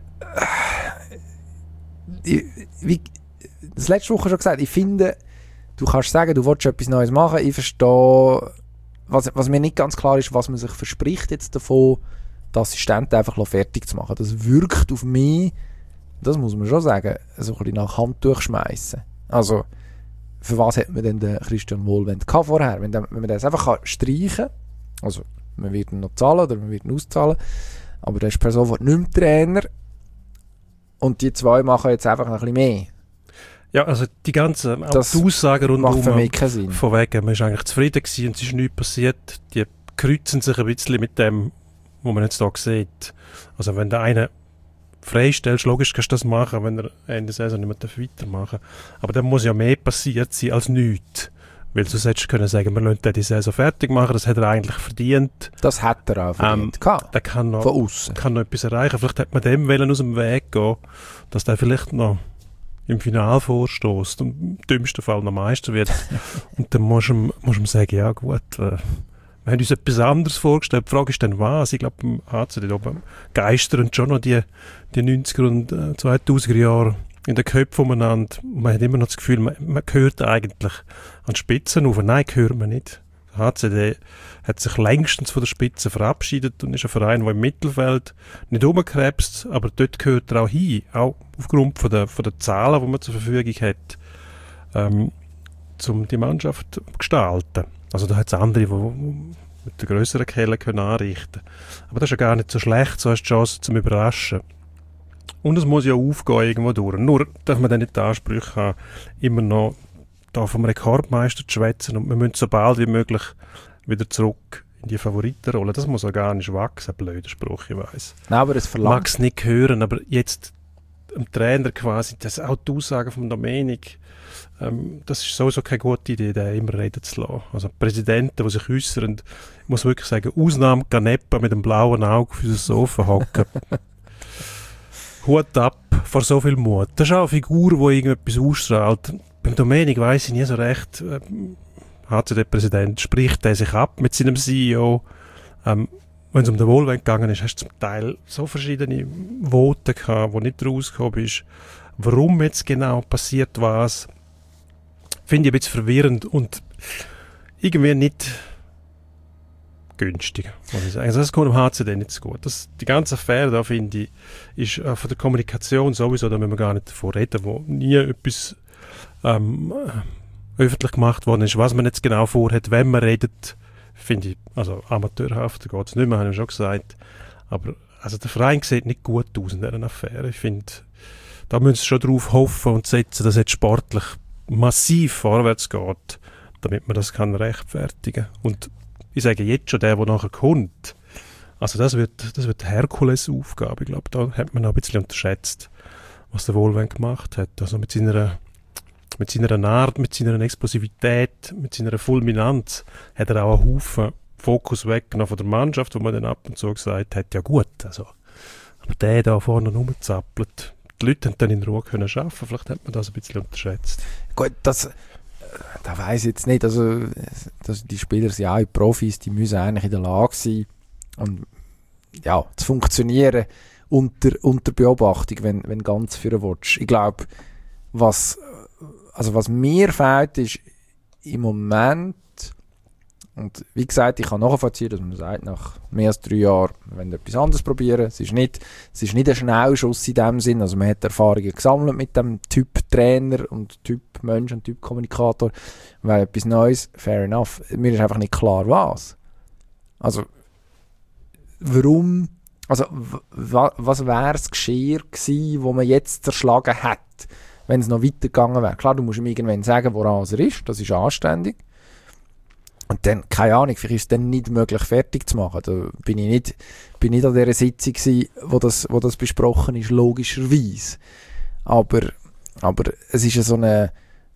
Ich, wie das letzte Woche schon gesagt, ich finde, du kannst sagen, du willst etwas Neues machen. Ich verstehe, was, was mir nicht ganz klar ist, was man sich verspricht jetzt davon, die Assistenten einfach fertig zu machen. Das wirkt auf mich, das muss man schon sagen, so ein bisschen nach Handtuch schmeißen. Also, für was hat man denn den Christian Wohlwend gehabt vorher? Wenn, der, wenn man das einfach streichen kann, also man wird ihn noch zahlen oder man wird ihn auszahlen, aber der ist per sofort nicht mehr Trainer und die zwei machen jetzt einfach noch ein bisschen mehr. Ja, also die ganzen Aussagen rundherum macht für mich keinen Sinn. Von wegen, man war eigentlich zufrieden gewesen und es ist nichts passiert, die kreuzen sich ein bisschen mit dem, was man jetzt hier sieht. Also wenn der eine freistellst, logisch kannst du das machen, wenn er Ende der Saison nicht mehr weitermachen darf. Aber dann muss ja mehr passiert sein als nichts. Weil sonst hättest du können sagen, wir lassen die Saison fertig machen, das hat er eigentlich verdient. Das hat er auch verdient. Ähm, der kann noch, von außen. Kann noch etwas erreichen. Vielleicht hätte man dem wollen aus dem Weg gehen, dass der vielleicht noch im Finale vorstoßt und im dümmsten Fall noch Meister wird. Und dann musst du ihm sagen, ja gut, äh, wir haben uns etwas anderes vorgestellt. Die Frage ist dann was? Ich glaube, beim H C D oben geistern schon noch die, die neunziger und äh, zweitausender Jahre in den Köpfen umeinander. Man hat immer noch das Gefühl, man, man gehört eigentlich an die Spitzen auf. Nein, gehört man nicht. Der H C D hat sich längstens von der Spitze verabschiedet und ist ein Verein, der im Mittelfeld nicht rumkrebst, aber dort gehört er auch hin, auch aufgrund von der, von der Zahlen, die man zur Verfügung hat, ähm, um die Mannschaft zu gestalten. Also da hat es andere, die mit der grösseren Kelle können anrichten können. Aber das ist ja gar nicht so schlecht, so hast du die Chance zum Überraschen. Und es muss ja aufgehen irgendwo durch. Nur darf man dann nicht die Ansprüche haben, immer noch da vom Rekordmeister zu schwätzen und wir müssen so bald wie möglich wieder zurück in die Favoritenrolle. Das muss organisch wachsen, ein blöder Spruch, ich weiss. Nein, aber es verlangt. Mag es nicht hören, aber jetzt dem Trainer quasi, das auch die Aussage von Domenik, ähm, das ist sowieso keine gute Idee, den immer reden zu lassen. Also Präsidenten, die sich äußern, ich muss wirklich sagen, Ausnahme Ganepa mit dem blauen Auge auf unser Sofa hocken. Hut ab vor so viel Mut. Das ist auch eine Figur, die irgendetwas ausstrahlt. Beim Domenik weiss ich nie so recht, äh, H C D-Präsident, spricht er sich ab mit seinem C E O. Ähm, wenn es um den Wohlwend gegangen ist, hast du zum Teil so verschiedene Voten gehabt, wo nicht rausgekommen ist. Warum jetzt genau passiert was, finde ich ein bisschen verwirrend und irgendwie nicht günstig, muss ich sagen. Also das kommt dem H C D nicht so gut. Das, die ganze Affäre da, finde ich, ist äh, von der Kommunikation sowieso, da müssen wir gar nicht davon reden, wo nie etwas ähm, öffentlich gemacht worden ist, was man jetzt genau vorhat, wenn man redet, finde ich, also amateurhaft, da geht es nicht mehr, habe ich schon gesagt. Aber also der Verein sieht nicht gut aus in dieser Affäre. Ich finde, da müssen sie schon darauf hoffen und setzen, dass jetzt sportlich massiv vorwärts geht, damit man das kann rechtfertigen kann. Und ich sage jetzt schon, der, der nachher kommt, also das wird, das wird eine Herkulesaufgabe. Ich glaube, da hat man noch ein bisschen unterschätzt, was der Wohlwend gemacht hat. Also mit seiner, mit seiner Art, mit seiner Explosivität, mit seiner Fulminanz hat er auch einen Haufen Fokus weggenommen von der Mannschaft, wo man dann ab und zu gesagt hat, ja gut, also, aber der da vorne rumzappelt, die Leute haben dann in Ruhe können arbeiten, vielleicht hat man das ein bisschen unterschätzt. Gut, das, das weiss ich jetzt nicht, also das, die Spieler sind auch Profis, die müssen eigentlich in der Lage sein, und, ja, zu funktionieren unter, unter Beobachtung, wenn, wenn ganz für willst. Ich glaube, was, also was mir fehlt, ist im Moment, und wie gesagt, ich kann nachvollziehen, dass man sagt, nach mehr als drei Jahren, wir wollen etwas anderes probieren. Es ist nicht, es ist nicht ein Schnellschuss in dem Sinn. Also man hat Erfahrungen gesammelt mit dem Typ Trainer und Typ Mensch und Typ Kommunikator. Weil etwas Neues, fair enough. Mir ist einfach nicht klar, was. Also, warum, also, w- was wäre das Geschirr gewesen, wo man jetzt zerschlagen hat, wenn es noch weitergegangen wäre? Klar, du musst ihm irgendwann sagen, woran er ist. Das ist anständig. Und dann, keine Ahnung, vielleicht ist es dann nicht möglich, fertig zu machen. Da bin ich nicht, bin nicht an dieser Sitzung gewesen, wo das, wo das besprochen ist, logischerweise. Aber, aber es ist ja so eine,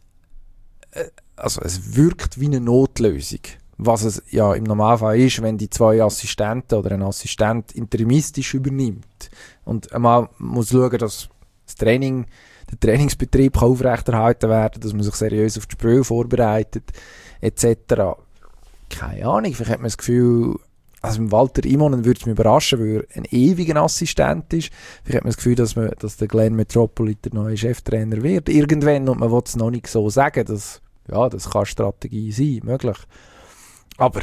also es wirkt wie eine Notlösung. Was es ja im Normalfall ist, wenn die zwei Assistenten oder ein Assistent interimistisch übernimmt. Und man muss schauen, dass das Training, der Trainingsbetrieb kann aufrechterhalten werden, dass man sich seriös auf das Spiel vorbereitet, et cetera. Keine Ahnung, vielleicht hat man das Gefühl, also mit Walter Immonen würde es mich überraschen, weil er ein ewiger Assistent ist. Vielleicht hat man das Gefühl, dass, man, dass der Glenn Metropoli der neue Cheftrainer wird. Irgendwann, und man will es noch nicht so sagen, dass, ja, das kann Strategie sein, möglich. Aber,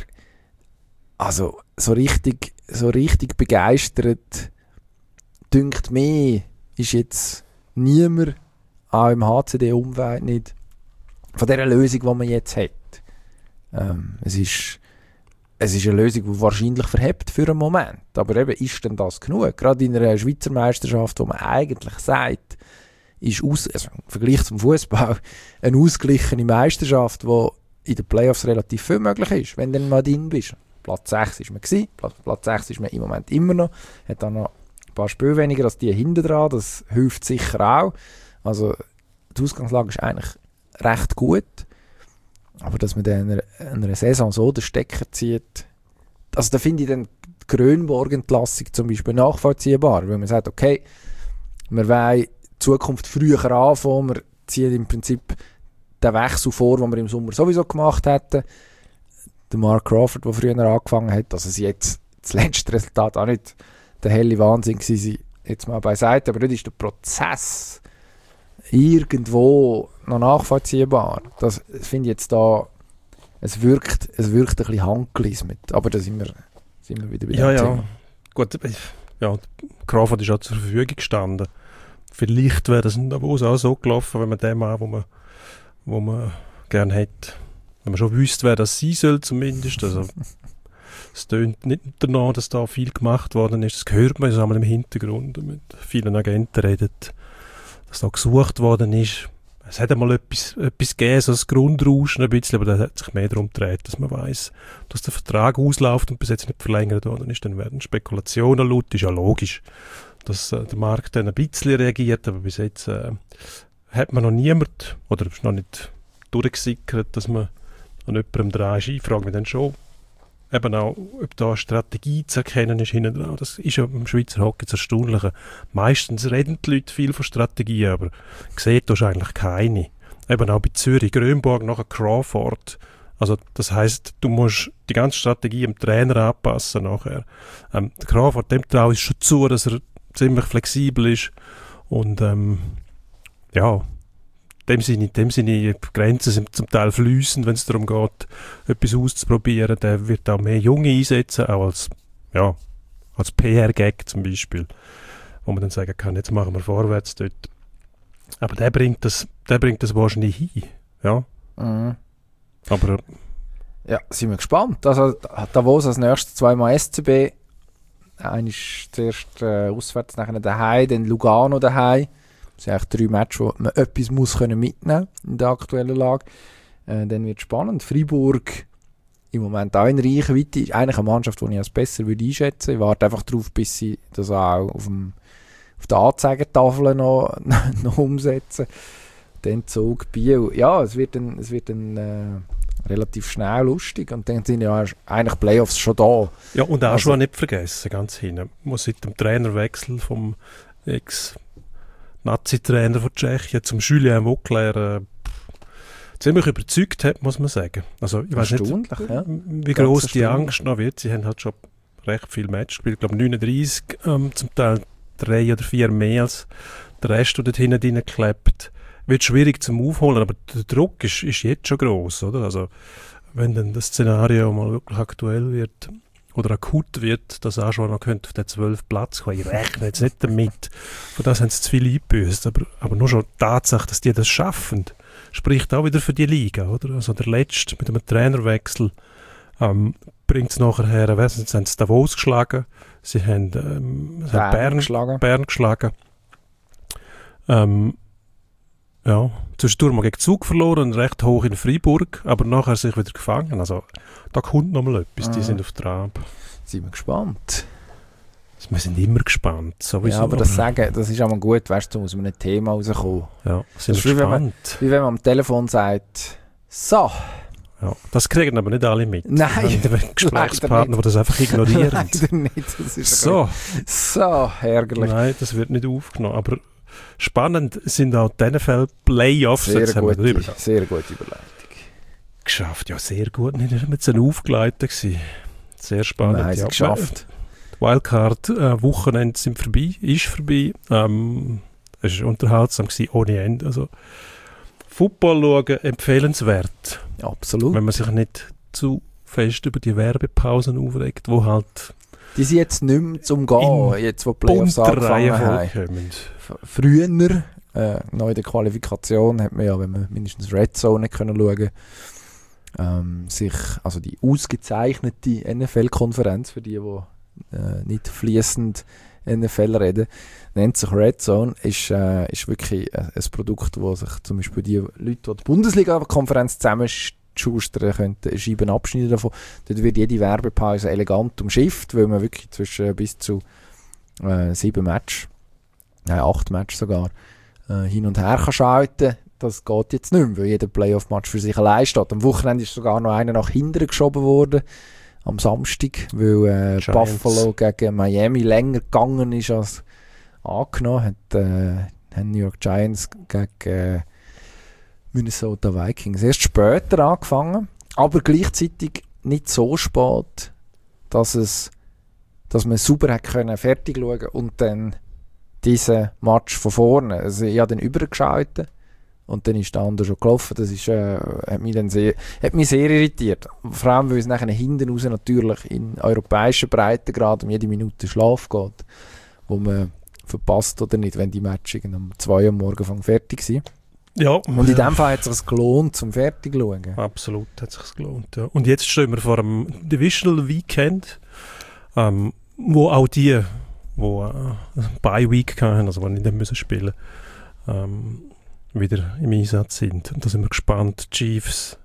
also, so richtig, so richtig begeistert, dünkt mir, ist jetzt niemand, auch im H C D-Umfeld nicht, von dieser Lösung, die man jetzt hat. Ähm, es ist, es ist eine Lösung, die wahrscheinlich verhebt für einen Moment. Aber eben, ist denn das genug? Gerade in einer Schweizer Meisterschaft, wo man eigentlich sagt, ist aus, also im Vergleich zum Fußball eine ausgeglichene Meisterschaft, wo in den Playoffs relativ viel möglich ist, wenn du dann mal drin bist. Platz sechs ist man gewesen, Platz, Platz sechs ist man im Moment immer noch, hat dann noch ein paar Spiele weniger als die hinten dran, das hilft sicher auch. Also die Ausgangslage ist eigentlich recht gut, aber dass man dann in einer, einer Saison so den Stecker zieht, also da finde ich dann die Grönborg-Entlassung zum Beispiel nachvollziehbar, weil man sagt, okay, wir wollen die Zukunft früher anfangen, wir ziehen im Prinzip den Wechsel vor, den wir im Sommer sowieso gemacht hätten. Der Mark Crawford, der früher angefangen hat, dass es jetzt das letzte Resultat auch nicht der helle Wahnsinn war, jetzt mal beiseite, aber dort ist der Prozess irgendwo noch nachvollziehbar. Das finde ich jetzt da, es wirkt, es wirkt ein bisschen handgelismet, aber da sind wir, sind wir wieder bei ja, dem ja. Thema. Gut, ja, Crawford ist auch zur Verfügung gestanden. Vielleicht wäre das in Davos auch so gelaufen, wenn man den Mann, wo man wo man gerne hätte, wenn man schon wüsste, wer das sein soll zumindest. Also, es tönt nicht danach, dass da viel gemacht worden ist. Das hört man einmal im Hintergrund, mit vielen Agenten redet, dass da gesucht worden ist. Es hat einmal etwas, etwas gegeben, so das Grundrauschen ein bisschen, aber da hat sich mehr darum gedreht, dass man weiss, dass der Vertrag ausläuft und bis jetzt nicht verlängert worden ist. Dann werden Spekulationen laut, ist ja logisch, dass äh, der Markt dann ein bisschen reagiert, aber bis jetzt äh, hat man noch niemand, oder ist noch nicht durchgesickert, dass man an jemandem dran ist. Ich frage mich dann schon, eben auch, ob da eine Strategie zu erkennen ist hinten dran. Das ist ja im Schweizer Hockey das Erstaunliche. Meistens reden die Leute viel von Strategie, aber gesehen hast du eigentlich keine. Eben auch bei Zürich, Grönborg, nachher Crawford. Also das heisst, du musst die ganze Strategie dem Trainer anpassen nachher. Ähm, der Crawford, dem traue ich schon zu, dass er ziemlich flexibel ist und ähm, ja, in dem Sinne, in dem Sinne, die Grenzen sind zum Teil fließend, wenn es darum geht, etwas auszuprobieren. Der wird auch mehr Junge einsetzen, auch als, ja, als P R-Gag zum Beispiel, wo man dann sagen kann, jetzt machen wir vorwärts dort. Aber der bringt das, der bringt das wahrscheinlich hin, ja. Mhm. Aber ja, sind wir gespannt. Also Davos als nächstes zweimal S C B. Einer ist zuerst äh, auswärts, nachher daheim, dann Lugano daheim. Das sind eigentlich drei Matches, wo man etwas muss können mitnehmen in der aktuellen Lage. Äh, dann wird es spannend. Freiburg im Moment auch in Reichweite. Ist eigentlich eine Mannschaft, die ich als besser würde einschätzen würde. Ich warte einfach darauf, bis sie das auch auf, dem, auf der Anzeigetafel noch, noch umsetzen. Dann Zug Biel. Ja, es wird dann, es wird dann äh, relativ schnell lustig. Und dann sind ja eigentlich Playoffs schon da. ja, und auch Also- schon nicht vergessen, ganz hinten. Muss seit dem Trainerwechsel vom Ex- Nazi-Trainer von Tschechien zum Julien Vauclair äh, ziemlich überzeugt hat, muss man sagen. Also ich weiß nicht, Erstaunlich, ja. wie Ganz groß die erstaunlich. Angst noch wird. Sie haben halt schon recht viel Match gespielt, ich glaube neununddreißig, ähm, zum Teil drei oder vier mehr als der Rest, der dort hinten reingeklebt. Wird schwierig zum Aufholen, aber der Druck ist, ist jetzt schon gross, oder? Also wenn dann das Szenario mal wirklich aktuell wird oder akut wird, dass auch schon noch könnte auf den zwölf Platz kommen. Ich rechne jetzt nicht damit. Von das haben sie zu viel eingebüßt. Aber, aber nur schon die Tatsache, dass die das schaffen, spricht auch wieder für die Liga, oder? Also der Letzte mit einem Trainerwechsel ähm, bringt es nachher her. Weiss nicht, sie haben Davos geschlagen, sie haben, ähm, sie haben Bern Bern, geschlagen. Bern geschlagen. Ähm, ja, zwischendurch mal gegen Zug verloren und recht hoch in Freiburg, aber nachher sich wieder gefangen. Also da kommt noch mal etwas, die Ah. sind auf Trab. Sind wir gespannt. Wir sind immer gespannt, sowieso. Ja, aber das sagen, das ist auch mal gut, weißt du, aus einem Thema rauskommen. Ja, sind Das ist wie wenn man- gespannt. Wie wenn man am Telefon sagt, so, Ja, das kriegen aber nicht alle mit. Nein, Wir haben Gesprächspartner, die das einfach ignorieren. leider nicht. Das ist So, so ärgerlich. nein, das wird nicht aufgenommen. Aber spannend sind auch die N F L-Playoffs. Sehr Jetzt haben wir drüber gute, sehr gute Überleitung. geschafft. Ja, sehr gut. Nicht immer zu einem Aufgeleiten gewesen. Sehr spannend. Wir haben es ja. geschafft. Die Wildcard-Wochenende sind vorbei, ist vorbei. Ähm, es war unterhaltsam gewesen, ohne Ende. Also, Football schauen, empfehlenswert. Absolut. Wenn man sich nicht zu fest über die Werbepausen aufregt, wo halt Die sind jetzt nicht mehr zum Gehen, in jetzt wo die Playoffs bunter Reihe angefangen haben. vorkommen. F- Früher, äh, noch in der Qualifikation, hat man ja, wenn man mindestens Red Zone nicht können schauen, ähm, sich, also die ausgezeichnete N F L-Konferenz, für die, die äh, nicht fließend N F L reden, nennt sich Red Zone, ist, äh, ist wirklich ein, ein Produkt, wo sich zum Beispiel die Leute, die die Bundesliga-Konferenz zusammenschustern könnten, Scheiben abschneiden davon. Dort wird jede Werbepause elegant umschifft, weil man wirklich zwischen bis zu äh, sieben Matches, nein, acht Matches sogar, äh, hin und her kann schalten. Das geht jetzt nicht mehr, weil jeder Playoff-Match für sich allein steht. Am Wochenende ist sogar noch einer nach hinten geschoben worden, am Samstag, weil äh, Giants. Buffalo gegen Miami länger gegangen ist als angenommen. Hat, äh, haben New York Giants gegen äh, Minnesota Vikings erst später angefangen, aber gleichzeitig nicht so spät, dass es dass man sauber hat können fertig schauen und dann diesen Match von vorne. Also ich habe den übergeschaltet und dann ist der andere schon gelaufen. Das ist, äh, hat, mich dann sehr, hat mich sehr irritiert. Vor allem, weil es nachher hinten raus natürlich in europäischen Breitengrad um jede Minute Schlaf geht, wo man verpasst oder nicht, wenn die Matches um zwei Uhr morgens fangen fertig sind. Ja, Und in dem Fall hat es sich gelohnt, zum fertig zu schauen. absolut hat es sich gelohnt. Ja. Und jetzt stehen wir vor einem Divisional Weekend, ähm, wo auch die, die äh, Bye Week hatten, also die nicht haben müssen spielen, ähm, wieder im Einsatz sind. Und da sind wir gespannt. Chiefs,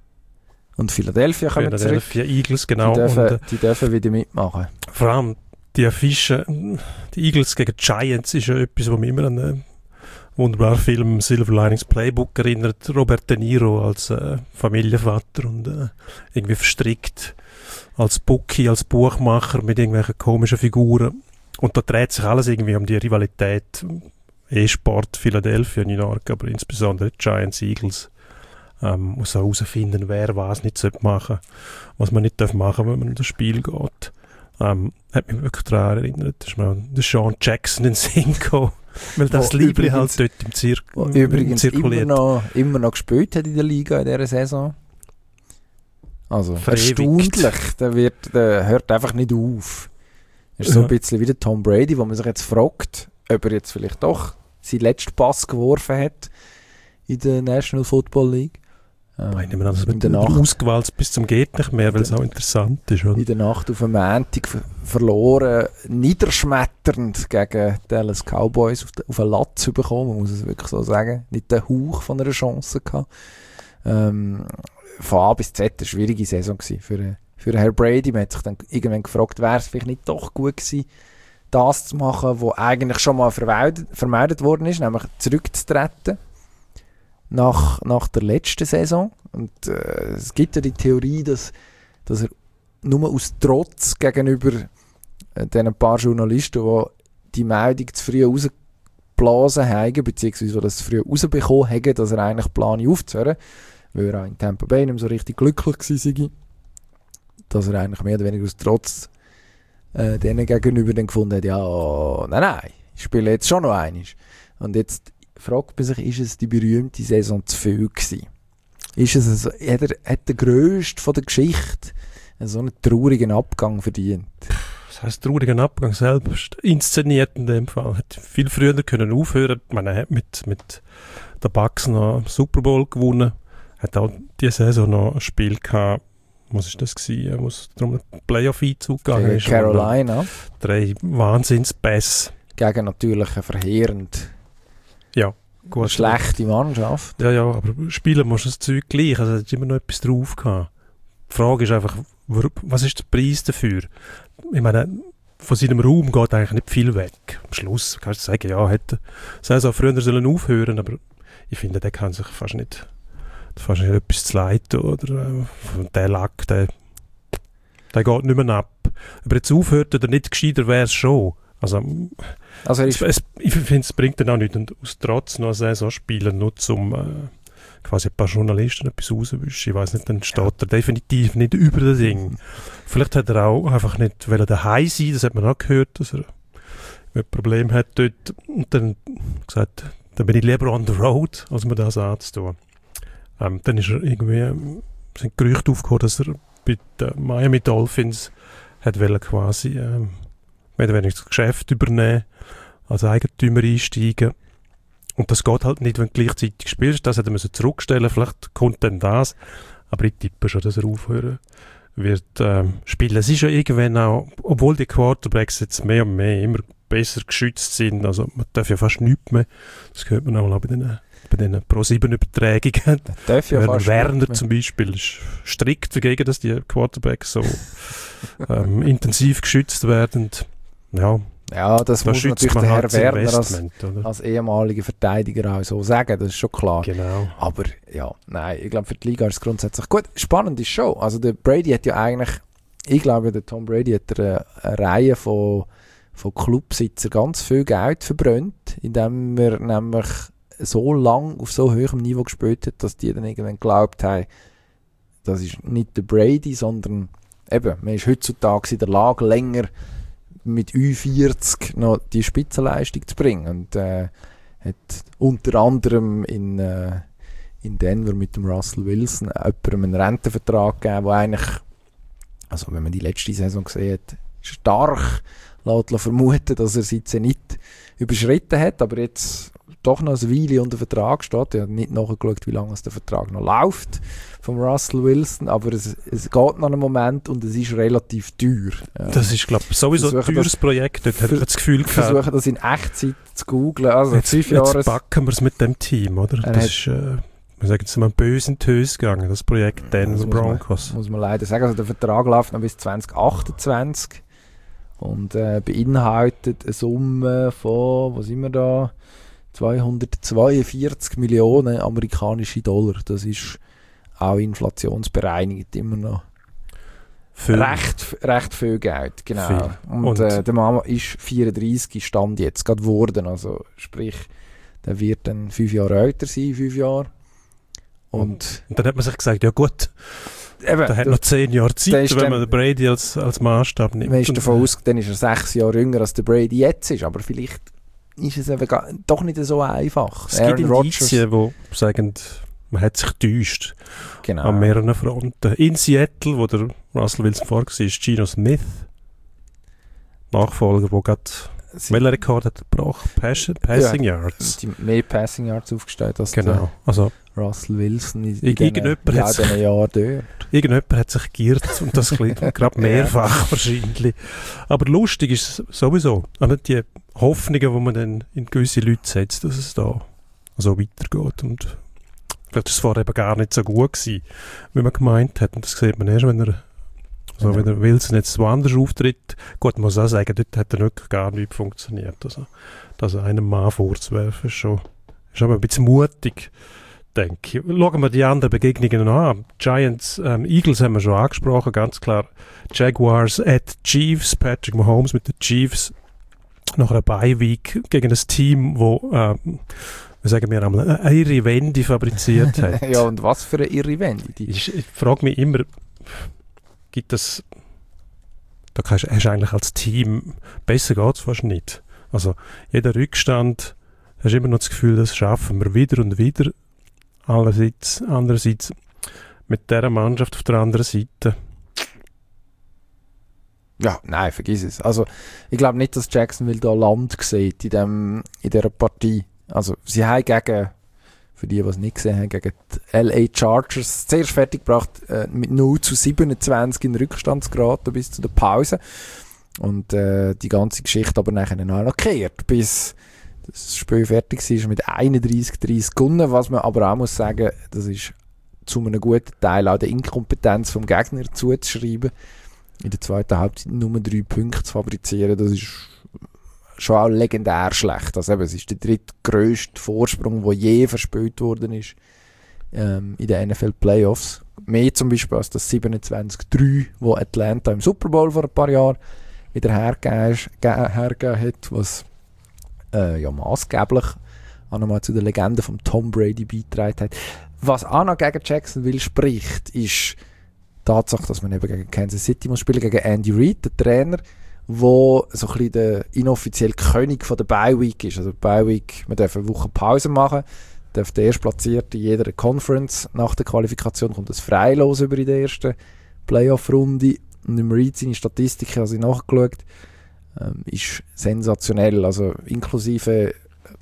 Und Philadelphia kommen zurück. Philadelphia Eagles, genau. Die dürfen, Und, äh, die dürfen wieder mitmachen. vor allem die Fische, die Eagles gegen Giants ist ja etwas, was mich immer an einen wunderbaren Film Silver Linings Playbook erinnert. Robert De Niro als äh, Familienvater und äh, irgendwie verstrickt als Bookie, als Buchmacher mit irgendwelchen komischen Figuren. Und da dreht sich alles irgendwie um die Rivalität E-Sport, Philadelphia, New York, aber insbesondere Giants, Eagles. Ähm, muss herausfinden, wer was nicht machen sollte, was man nicht machen darf, wenn man in das Spiel geht. Ähm, hat mich wirklich daran erinnert, dass mir der Sean Jackson in den Sinn gekommen, weil das Wo Liebling übrigens- halt dort im, Zir Wo im übrigens immer zirkuliert. noch, immer noch gespielt hat in der Liga in dieser Saison. Also Verewigt. erstaunlich. Der, wird, der hört einfach nicht auf. Ist so Ja. ein bisschen wie der Tom Brady, wo man sich jetzt fragt, ob er jetzt vielleicht doch seinen letzten Pass geworfen hat in der National Football League. Ähm, Ich nehme an, das in, wird der Nacht, ausgewählt bis zum geht nicht mehr, weil es auch interessant ist. Oder? in der Nacht auf den Montag ver verloren, niederschmetternd gegen die Dallas Cowboys auf, de, auf einen Latz bekommen, man muss es wirklich so sagen. Nicht den Hauch von einer Chance gehabt. Ähm, von A bis Z eine schwierige Saison gewesen für, für Herr Brady. Man hat sich dann irgendwann gefragt, wäre es vielleicht nicht doch gut gewesen, das zu machen, was eigentlich schon mal vermeidet, vermeidet worden ist, nämlich zurückzutreten nach, nach der letzten Saison. Und äh, es gibt ja die Theorie, dass, dass er nur aus Trotz gegenüber äh, den paar Journalisten, die die Meldung zu früh rausgeblasen haben, beziehungsweise die das zu früh rausbekommen haben, dass er eigentlich plane aufzuhören, weil er auch in Tampa Bay nicht mehr so richtig glücklich war, dass er eigentlich mehr oder weniger aus Trotz äh, denen gegenüber dann gefunden hat, ja, oh, nein, nein, ich spiele jetzt schon noch einmal. Und jetzt fragt man sich, ist es die berühmte Saison zu viel gewesen? Ist es also, hat, er, hat der Grösste von der Geschichte so einen traurigen Abgang verdient? Das heisst, traurigen Abgang selbst inszeniert in dem Fall. Hätte viel früher können aufhören. Ich meine, er hat mit, mit den Bucks noch einen Super Bowl gewonnen. Hat auch diese Saison noch ein Spiel gehabt. Was war das gewesen? Wo es darum einen Playoff-Einzug gegangen Gegen ist. Carolina. Drei Wahnsinns-Pässe. Gegen natürlich ein verheerend Ja. Gut, schlechte Mannschaft. Ja, ja, aber spielen musst du das Zeug gleich. Also, da hat immer noch etwas drauf gehabt. Die Frage ist einfach, was ist der Preis dafür? Ich meine, von seinem Raum geht eigentlich nicht viel weg. Am Schluss kannst du sagen, ja, hätte Saison früher sollen aufhören, aber ich finde, der kann sich fast nicht, fast nicht etwas zu leiten. Oder äh, der Lack, der, der geht nicht mehr ab. Ob er jetzt aufhört oder nicht gescheiter wäre es schon. Also, also es, es, ich finde, es bringt dann auch nicht und aus Trotz noch eine Saison spielen, nur zum äh, quasi ein paar Journalisten etwas rauswischen. Ich weiss nicht, dann steht er definitiv nicht über das Ding. Vielleicht hat er auch einfach nicht daheim sein, das hat man auch gehört, dass er ein Problem hat dort. Und dann gesagt, dann bin ich lieber on the road, als mir das anzutun. Ähm, dann ist er irgendwie, ähm, sind Gerüchte aufgekommen, dass er bei den Miami Dolphins hat wollen quasi ähm, mehr oder weniger das Geschäft übernehmen, als Eigentümer einsteigen. Und das geht halt nicht, wenn du gleichzeitig spielst. Das hätte man zurückstellen, vielleicht kommt dann das. Aber ich tippe schon, dass er aufhören wird ähm, spielen. Es ist ja irgendwann auch, obwohl die Quarterbacks jetzt mehr und mehr immer besser geschützt sind, also man darf ja fast nichts mehr. Das hört man auch mal bei den, bei den Pro sieben Übertragungen. Darf ja fast Werner zum Beispiel ist strikt dagegen, dass die Quarterbacks so ähm, intensiv geschützt werden. Ja, ja, das da muss natürlich man der Herr halt Werner als, oder? als ehemaliger Verteidiger auch so sagen, das ist schon klar. Genau. Aber ja, nein, ich glaube für die Liga ist es grundsätzlich gut. Spannend ist schon, also der Brady hat ja eigentlich, ich glaube der Tom Brady hat eine, eine Reihe von, von Clubsitzern ganz viel Geld verbrannt, indem er nämlich so lange auf so hohem Niveau gespielt hat, dass die dann irgendwann geglaubt haben, das ist nicht der Brady, sondern eben, man ist heutzutage in der Lage, länger mit Ü vierzig noch die Spitzenleistung zu bringen. Und äh, hat unter anderem in, äh, in Denver mit dem Russell Wilson jemandem einen Rentenvertrag gegeben, der eigentlich, also wenn man die letzte Saison gesehen hat, stark lässt vermuten, dass er sie jetzt nicht überschritten hat, aber jetzt doch noch eine Weile unter Vertrag steht. Ich habe nicht nachgeschaut, wie lange der Vertrag noch läuft vom Russell Wilson, aber es, es geht noch einen Moment und es ist relativ teuer. Ja. Das ist, glaube ich, sowieso ein teures das, Projekt. Dort hat er das Gefühl gehabt. Versuchen das in Echtzeit zu googlen. Also jetzt, fünf jetzt Jahre. backen wir es mit dem Team, oder? Das hat, ist, äh, wir sagen jetzt mal, böse in die Höhe gegangen, das Projekt Denver Broncos. Man, muss man leider sagen. Also der Vertrag läuft noch bis zwanzig achtundzwanzig und äh, beinhaltet eine Summe von, was sind wir da? zweihundertzweiundvierzig Millionen amerikanische Dollar. Das ist auch inflationsbereinigt immer noch viel. Recht, recht viel Geld. Genau. Viel. Und, Und äh, der Mann ist vierunddreißig Stand jetzt gerade geworden. Also sprich, der wird dann fünf Jahre älter sein, fünf Jahre. Und, Und dann hat man sich gesagt, ja gut, eben, der hat noch zehn Jahre Zeit, wenn dann, man den Brady als, als Maßstab nimmt. Man ist davon aus, dann ist er sechs Jahre jünger als der Brady jetzt ist, aber vielleicht ist es eben gar, doch nicht so einfach. Es Aaron gibt Indizien, die sagen, man hat sich getäuscht. Genau. An mehreren Fronten. In Seattle, wo der Russell Wilson vor war, ist Geno Smith, Nachfolger, der gerade welchen Rekord hat er gebrochen? Pass, Passing ja, Yards. Die mehr Passing Yards aufgestellt als genau. Also, Russell Wilson in, in diesen Jahren dort. Irgendjemand hat sich geirrt und das gerade mehrfach ja. wahrscheinlich. Aber lustig ist es sowieso. Also die Hoffnungen, die man dann in gewisse Leute setzt, dass es da so weitergeht. Und vielleicht war es vorher eben gar nicht so gut gewesen, wie man gemeint hat. Und das sieht man erst, wenn er, also ja. wenn der Wilson jetzt woanders auftritt. Gut, man muss auch sagen, dort hat er wirklich gar nicht funktioniert. Also, das einem Mann vorzuwerfen, ist schon, ist aber ein bisschen mutig, denke ich. Schauen wir die anderen Begegnungen an. Giants, ähm, Eagles haben wir schon angesprochen, ganz klar. Jaguars at Chiefs, Patrick Mahomes mit den Chiefs nach einer Bye-Week gegen ein Team, wo ähm, wir sagen wir einmal, eine irre Wende fabriziert hat. Ja, und was für eine irre Wende? Ich, ich frage mich immer, gibt es, da kannst, hast du eigentlich als Team, besser geht es fast nicht. Also jeder Rückstand, hast du immer noch das Gefühl, das schaffen wir wieder und wieder. Allerseits, andererseits mit dieser Mannschaft auf der anderen Seite. Ja, nein, vergiss es. Also ich glaube nicht, dass Jacksonville da Land sieht in, dem, in dieser Partie. Also sie haben gegen, für die, die es nicht gesehen haben, gegen die L A Chargers zuerst fertiggebracht äh, mit null zu siebenundzwanzig in Rückstand zu geraten bis zu der Pause. Und äh, die ganze Geschichte aber nachher auch noch gekehrt, bis das Spiel fertig war mit einunddreissig dreißig gewonnen, was man aber auch muss sagen, das ist zu einem guten Teil auch der Inkompetenz vom Gegner zuzuschreiben. In der zweiten Halbzeit nur drei Punkte zu fabrizieren, das ist schon auch legendär schlecht. Also eben, es ist der drittgrösste Vorsprung, der je verspielt worden ist ähm, in den N F L Playoffs. Mehr zum Beispiel als das siebenundzwanzig drei, wo Atlanta im Super Bowl vor ein paar Jahren wieder hergegeben, hergegeben hat, was äh, ja maßgeblich auch nochmal zu der Legende von Tom Brady beigetragen hat. Was auch noch gegen Jacksonville spricht, ist die Tatsache, dass man eben gegen Kansas City muss spielen, gegen Andy Reid, der Trainer, wo so ein bisschen der inoffizielle König von der Bye Week ist. Also Bye Week, man darf eine Woche Pause machen, darf der Erstplatzierte in jeder Conference nach der Qualifikation kommt das freilos über in der ersten Playoff-Runde. Und im Reid seine Statistiken, habe ich nachgeschaut, ähm, ist sensationell. Also inklusive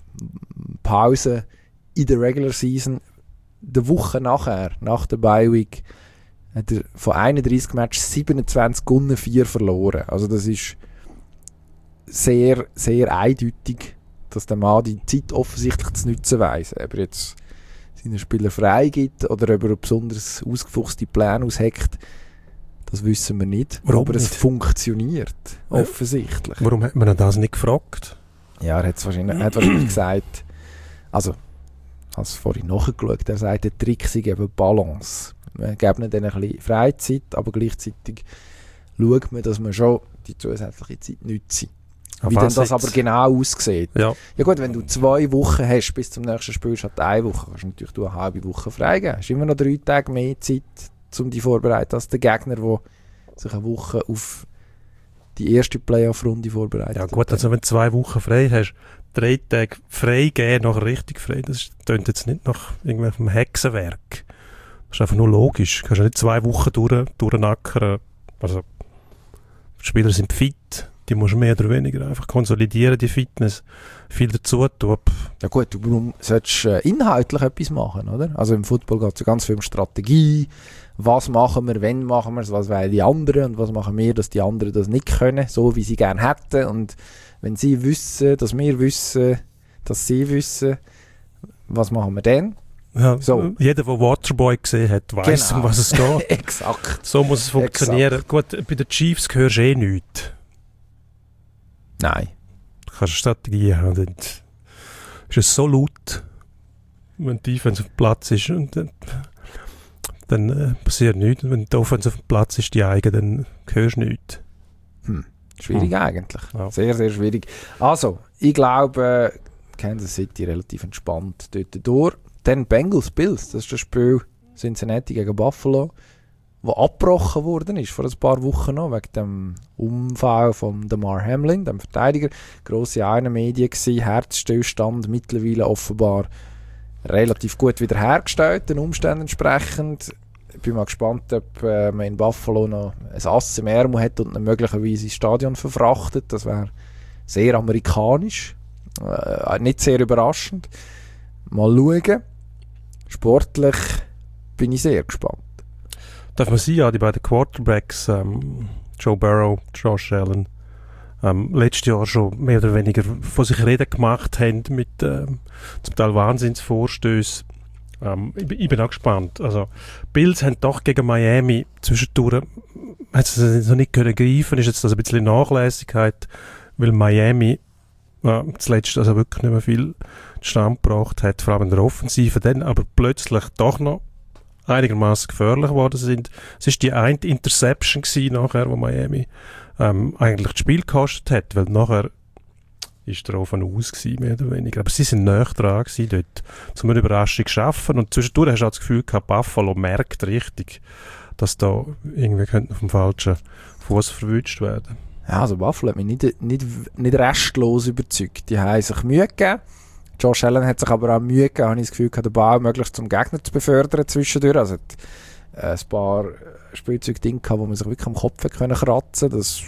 Pause in der Regular Season, der Woche nachher, nach der Bye Week, hat er von einunddreissig Matches siebenundzwanzig gewonnen, vier verloren. Also das ist sehr, sehr eindeutig, dass der Mann die Zeit offensichtlich zu nutzen weiss. Ob er jetzt seinen Spieler frei gibt oder ob er besonders ausgefuchste Pläne ausheckt, das wissen wir nicht. Warum aber es nicht? funktioniert, offensichtlich. Warum hat man das nicht gefragt? Ja, er hat's wahrscheinlich, er hat wahrscheinlich gesagt, also, ich habe es vorhin nachgeschaut, er sagt, der Trick sei eben Balance. Wir geben ihnen ein bisschen Freizeit, aber gleichzeitig schaut man, dass man schon die zusätzliche Zeit nützt. Wie denn das aber genau aussieht. Ja. Ja gut, wenn du zwei Wochen hast bis zum nächsten Spiel, statt eine Woche, kannst du natürlich du eine halbe Woche freigeben. Es ist immer noch drei Tage mehr Zeit, um dich vorzubereiten, als der Gegner, der sich eine Woche auf die erste Playoff-Runde vorbereitet. Ja gut, also wenn du zwei Wochen frei hast, drei Tage frei geben, nachher richtig frei, das klingt jetzt nicht nach irgendwelchem Hexenwerk. Das ist einfach nur logisch. Du kannst ja nicht zwei Wochen durch, durchnackern. Also, die Spieler sind fit, die musst du mehr oder weniger einfach konsolidieren, die Fitness. Viel dazu tun. Ja gut, du solltest äh, inhaltlich etwas machen, oder? Also im Football geht es ja ganz viel um Strategie. Was machen wir, wenn machen wir es, was wollen die anderen und was machen wir, dass die anderen das nicht können, so wie sie gerne hätten. Und wenn sie wissen, dass wir wissen, dass sie wissen, was machen wir dann? Ja, So. Jeder, der Waterboy gesehen hat, weiss, Genau. um was es geht. Exakt. So muss es funktionieren. Exakt. Gut, bei den Chiefs hörst du eh nichts. Nein. Du kannst eine Strategie haben. Dann ist es so laut, wenn die Defense auf dem Platz ist. Und dann dann äh, passiert nichts. Und wenn die Offense auf dem Platz ist, die eigene, dann hörst du nichts. Hm. Schwierig Hm. eigentlich. Ja. Sehr, sehr schwierig. Also, ich glaube, Kansas City relativ entspannt dort durch. Dann Bengals Bills, das ist das Spiel Cincinnati gegen Buffalo, das abgebrochen worden ist vor ein paar Wochen noch, wegen dem Unfall von Damar Hamlin, dem Verteidiger. Grosse eine Medien gewesen, Herzstillstand, mittlerweile offenbar relativ gut wiederhergestellt, den Umständen entsprechend. Ich bin mal gespannt, ob äh, man in Buffalo noch ein Ass im Ärmel hat und ihn möglicherweise ins Stadion verfrachtet. Das wäre sehr amerikanisch, äh, nicht sehr überraschend. Mal schauen. Sportlich bin ich sehr gespannt. Darf man sehen, ja, die beiden Quarterbacks, ähm, Joe Burrow, Josh Allen, ähm, letztes Jahr schon mehr oder weniger von sich reden gemacht haben mit ähm, zum Teil Wahnsinnsvorstößen. Ähm, ich, ich bin auch gespannt. Also, Bills haben doch gegen Miami zwischendurch, hat es noch nicht können greifen, ist jetzt das ein bisschen Nachlässigkeit, weil Miami äh, zuletzt also wirklich nicht mehr viel zustande gebracht hat, vor allem in der Offensive, dann aber plötzlich doch noch einigermaßen gefährlich geworden sind. Es war die eine Interception gewesen nachher, wo Miami ähm, eigentlich das Spiel gekostet hat, weil nachher ist der Ofen aus gewesen, mehr oder weniger. Aber sie sind näher dran gewesen, dort, um eine Überraschung zu schaffen. Und zwischendurch hast du auch das Gefühl gehabt, Buffalo merkt richtig, dass da irgendwie auf dem falschen Fuß verwünscht werden. Ja, also Buffalo hat mich nicht, nicht, nicht restlos überzeugt. Die haben sich Mühe gegeben. Josh Allen hat sich aber auch Mühe gegeben, habe ich das Gefühl gehabt, den Ball möglichst zum Gegner zu befördern zwischendurch. Also hat äh, ein paar Spielzeugdinge gehabt, wo man sich wirklich am Kopf hat können kratzen. Das ist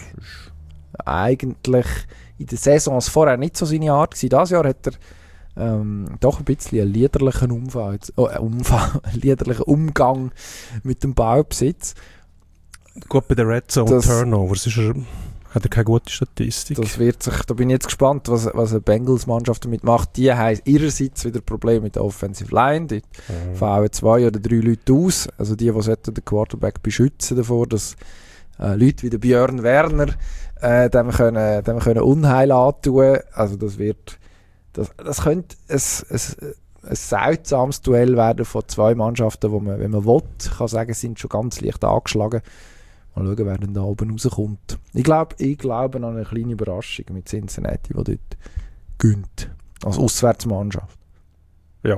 eigentlich in den Saisons vorher nicht so seine Art gewesen. Dieses Jahr hat er ähm, doch ein bisschen einen liederlichen Umfall, oh, äh, Umfall, einen liederlichen Umgang mit dem Ballbesitz. Gut, bei den Red Zone Das- Turnovers ist er hat er keine gute Statistik. Das wird sich, da bin ich jetzt gespannt, was, was eine Bengals-Mannschaft damit macht. Die haben ihrerseits wieder Probleme mit der Offensive Line. Die mhm. fallen zwei oder drei Leute aus. Also die, die sollten den Quarterback beschützen davor, dass äh, Leute wie der Björn Werner äh, dem, können, dem können Unheil antun. Also das wird, das, das könnte ein, ein, ein seltsames Duell werden von zwei Mannschaften, wo man, wenn man will, kann sagen, sind schon ganz leicht angeschlagen. Mal schauen, wer denn da oben rauskommt. Ich glaube ich glaub an eine kleine Überraschung mit Cincinnati, die dort gönnt. Als Auswärtsmannschaft. Ja,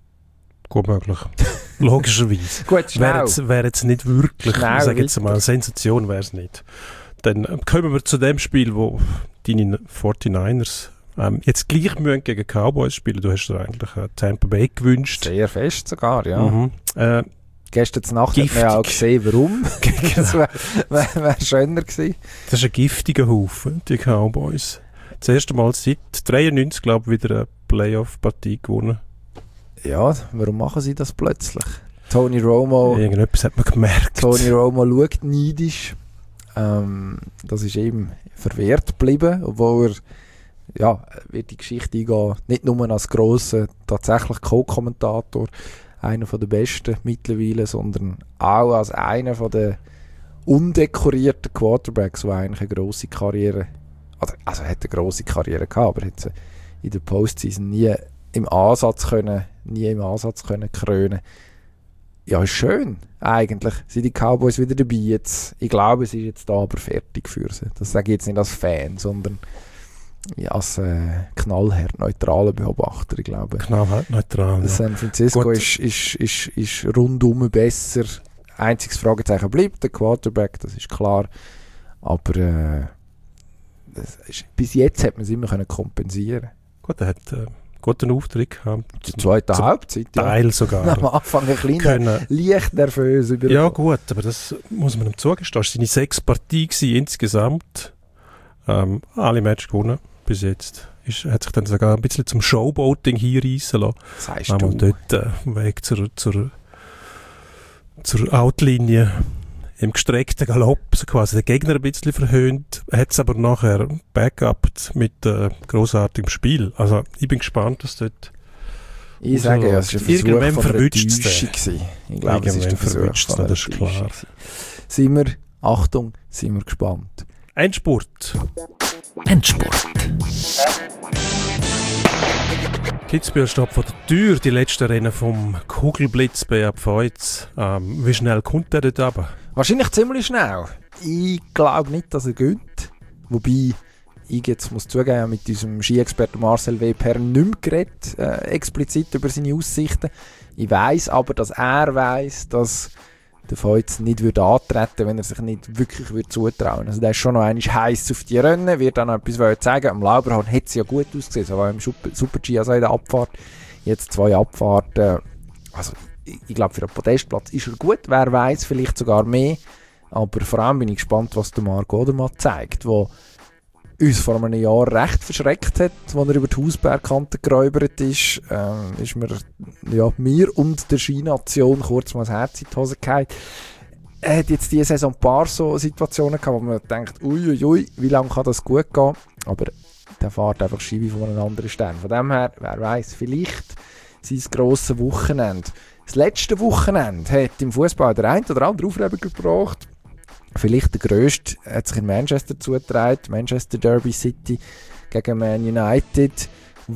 gut möglich. Logischerweise. Gut, schnell. Wäre jetzt, wär jetzt nicht wirklich, Schnell, ich sage jetzt mal, eine Sensation wäre es nicht. Dann äh, kommen wir zu dem Spiel, wo deine forty-niners ähm, jetzt gleich müssen gegen Cowboys spielen. Du hast dir eigentlich äh, Tampa Bay gewünscht. Sehr fest sogar, ja. Mhm. Äh, Gestern Nacht hat man ja auch gesehen, warum. Das wäre wär, wär schöner gewesen. Das ist ein giftiger Haufen, die Cowboys. Das erste Mal seit dreiundneunzig, glaube ich, wieder eine Playoff-Partie gewonnen. Ja, warum machen sie das plötzlich? Tony Romo... Irgendetwas hat man gemerkt. Tony Romo schaut neidisch. Ähm, das ist eben verwehrt geblieben, obwohl er, ja, wird die Geschichte eingehen, nicht nur als grosser, tatsächlich Co-Kommentator, einer der besten mittlerweile, sondern auch als einer der undekorierten Quarterbacks, der eigentlich eine grosse Karriere, also, also er hat eine grosse Karriere gehabt, aber hat sie in der Postseason nie im Ansatz können, nie im Ansatz können krönen. Ja, ist schön, eigentlich, sind die Cowboys wieder dabei jetzt. Ich glaube, es ist jetzt da aber fertig für sie. Das sage ich jetzt nicht als Fan, sondern ja, als äh, knallhart neutraler Beobachter, ich glaube. Knallhart neutral, ja. San Francisco ist, ist, ist, ist rundum besser. Einziges Fragezeichen bleibt der Quarterback, das ist klar. Aber äh, das ist, bis jetzt hat man es immer können kompensieren. Gut, er hat äh, guten Auftritt gehabt. Zur zweiten Halbzeit, ja. Teil sogar. Am Anfang ein kleiner, leicht nervös. Über ja gut, aber das muss man ihm zugestehen. Es waren seine sechs Partien insgesamt. Ähm, alle Matches gewonnen. Bis jetzt ist, hat sich dann sogar ein bisschen zum Showboating hier reissen lassen. Das heißt Einmal du. dort äh, Weg zur, zur, zur Outlinie im gestreckten Galopp, so quasi den Gegner ein bisschen verhöhnt, hat es aber nachher backupt mit äh, grossartigem Spiel. Also ich bin gespannt, was dort Ich sage ja, es war ein Versuch irgendwann von einer verwünscht's Täuschung gewesen. Ich glaube, es ist der Versuch verwünscht's, von einer das ist klar. Täuschung gewesen. Sind wir, Achtung, sind wir gespannt. Endspurt. Endspurt. Kitzbühel steht vor der Tür, die letzten Rennen vom Kugelblitz bei Abfeuz. Ähm, wie schnell kommt der dort runter? Wahrscheinlich ziemlich schnell. Ich glaube nicht, dass er gönnt. Wobei, ich jetzt muss zugeben, mit unserem Ski-Experten Marcel W. Perren nicht mehr geredet, äh, explizit über seine Aussichten. Ich weiss aber, dass er weiss, dass der Feuz nicht würde antreten, wenn er sich nicht wirklich würde zutrauen. Also der ist schon noch einmal heiß auf die Rennen, wird dann noch etwas sagen. Am Lauberhorn hat es ja gut ausgesehen, so im Super-G, also in der Abfahrt. Jetzt zwei Abfahrten. Also ich, ich glaube, für den Podestplatz ist er gut. Wer weiß, vielleicht sogar mehr. Aber vor allem bin ich gespannt, was der Marco Odermatt zeigt, wo uns vor einem Jahr recht verschreckt hat, als er über die Hausbergkante geräubert ist. Ähm, ist mir, ja, mir und der Skination kurz mal das Herz in die Hose gefallen. Er hat jetzt diese Saison ein paar so Situationen gehabt, wo man denkt, uiuiui, ui, wie lange kann das gut gehen? Aber der fährt einfach Ski wie von einem anderen Stern. Von dem her, wer weiß, vielleicht sein grosses Wochenende. Das letzte Wochenende hat im Fußball der ein oder andere Aufreger gebracht. Vielleicht der grösste hat sich in Manchester zugetragen, Manchester Derby City gegen Man United,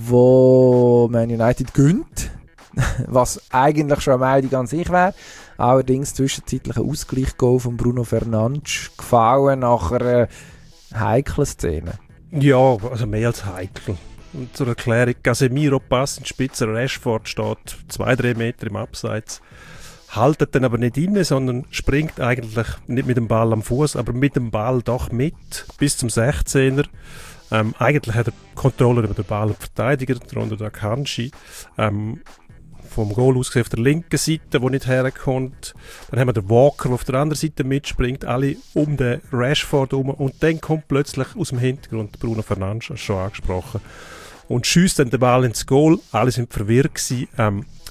wo Man United gönnt, was eigentlich schon eine Meldung an sich wäre. Allerdings zwischenzeitlich ein Ausgleichsgoal von Bruno Fernandes gefallen nach einer heiklen Szene. Ja, also mehr als heikel. Und zur Erklärung, Casemiro passt in die Spitze, Rashford steht zwei, drei Meter im Abseits. Haltet dann aber nicht inne, sondern springt eigentlich nicht mit dem Ball am Fuß, aber mit dem Ball doch mit bis zum sechzehner. Ähm, eigentlich hat er Kontrolle über den Ball und Verteidiger, darunter der Kanji. Ähm, vom Goal aus gesehen auf der linken Seite, wo nicht herkommt. Dann haben wir den Walker, der auf der anderen Seite mitspringt, alle um den Rashford herum. Und dann kommt plötzlich aus dem Hintergrund Bruno Fernandes, schon angesprochen, und schießt dann den Ball ins Goal. Alle sind verwirrt gewesen. Ähm,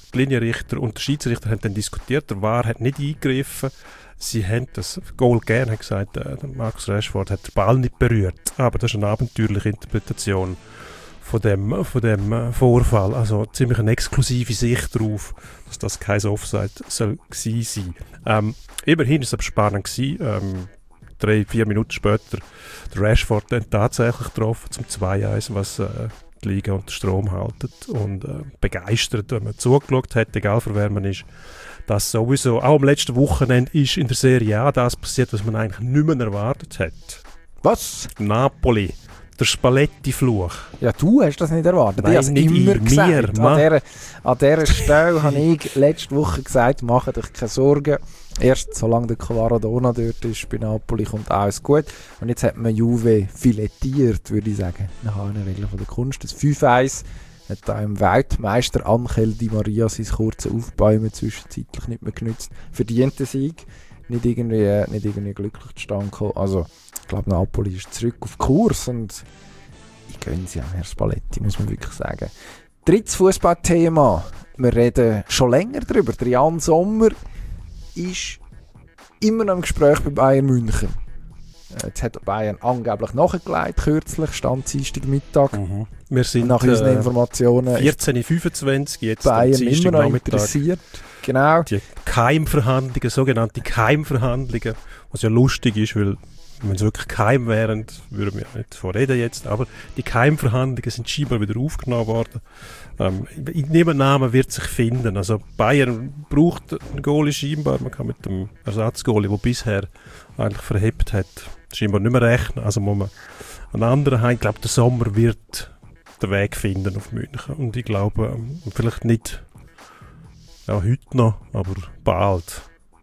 die Linienrichter und der Schiedsrichter haben dann diskutiert, der V A R hat nicht eingegriffen. Sie haben das Goal gegeben, hat gesagt, äh, Marcus Rashford hat den Ball nicht berührt. Aber das ist eine abenteuerliche Interpretation von dem, von dem äh, Vorfall. Also ziemlich eine exklusive Sicht darauf, dass das kein Offside soll gewesen sein. Ähm, immerhin war es aber spannend gewesen. Ähm, drei, vier Minuten später der Rashford dann tatsächlich getroffen zum zwei eins, was äh, die Liga unter Strom haltet. Und äh, begeistert, wenn man zugeschaut hat, egal für wer man ist. Das sowieso. Auch am letzten Wochenende ist in der Serie A das passiert, was man eigentlich nicht mehr erwartet hat. Was? Napoli. Der Spalletti-Fluch. Ja, du hast das nicht erwartet. Nein, ich habe es nicht immer ich, gesagt. mir, an, dieser, an dieser Stelle habe ich letzte Woche gesagt, macht euch keine Sorgen. Erst solange der Kvaradona dort ist, bei Napoli kommt alles gut. Und jetzt hat man Juve filettiert, würde ich sagen. Nach einer Regel von der Kunst. Das fünf eins hat da im Weltmeister Angel Di Maria sein kurzes Aufbäumen zwischenzeitlich nicht mehr genützt. Verdienter Sieg. Nicht irgendwie, nicht irgendwie glücklich zustande gekommen. Also, ich glaube, Napoli ist zurück auf Kurs und ich gönne sie an Herr Spalletti, muss man wirklich sagen. Drittes Fußballthema. Wir reden schon länger darüber. Der Jan Sommer ist immer noch im Gespräch bei Bayern München. Jetzt hat Bayern angeblich nachgelegt, kürzlich, stand Dienstagmittag. Mhm. Wir sind nach unseren äh, Informationen vierzehn Uhr fünfundzwanzig, jetzt Bayern immer noch interessiert. Genau. Die Keimverhandlungen, sogenannte Keimverhandlungen, was ja lustig ist, weil wenn es wirklich geheim wären, würden wir nicht davon reden jetzt, aber die Keimverhandlungen sind scheinbar wieder aufgenommen worden. Ähm, Nehmenname wird sich finden. Also Bayern braucht einen Goalie scheinbar, man kann mit dem Ersatzgoalie, der bisher eigentlich verhebt hat, scheinbar nicht mehr rechnen, also muss man einen anderen haben. Ich glaube, der Sommer wird den Weg finden auf München und ich glaube, ähm, vielleicht nicht ja, heute noch, aber bald.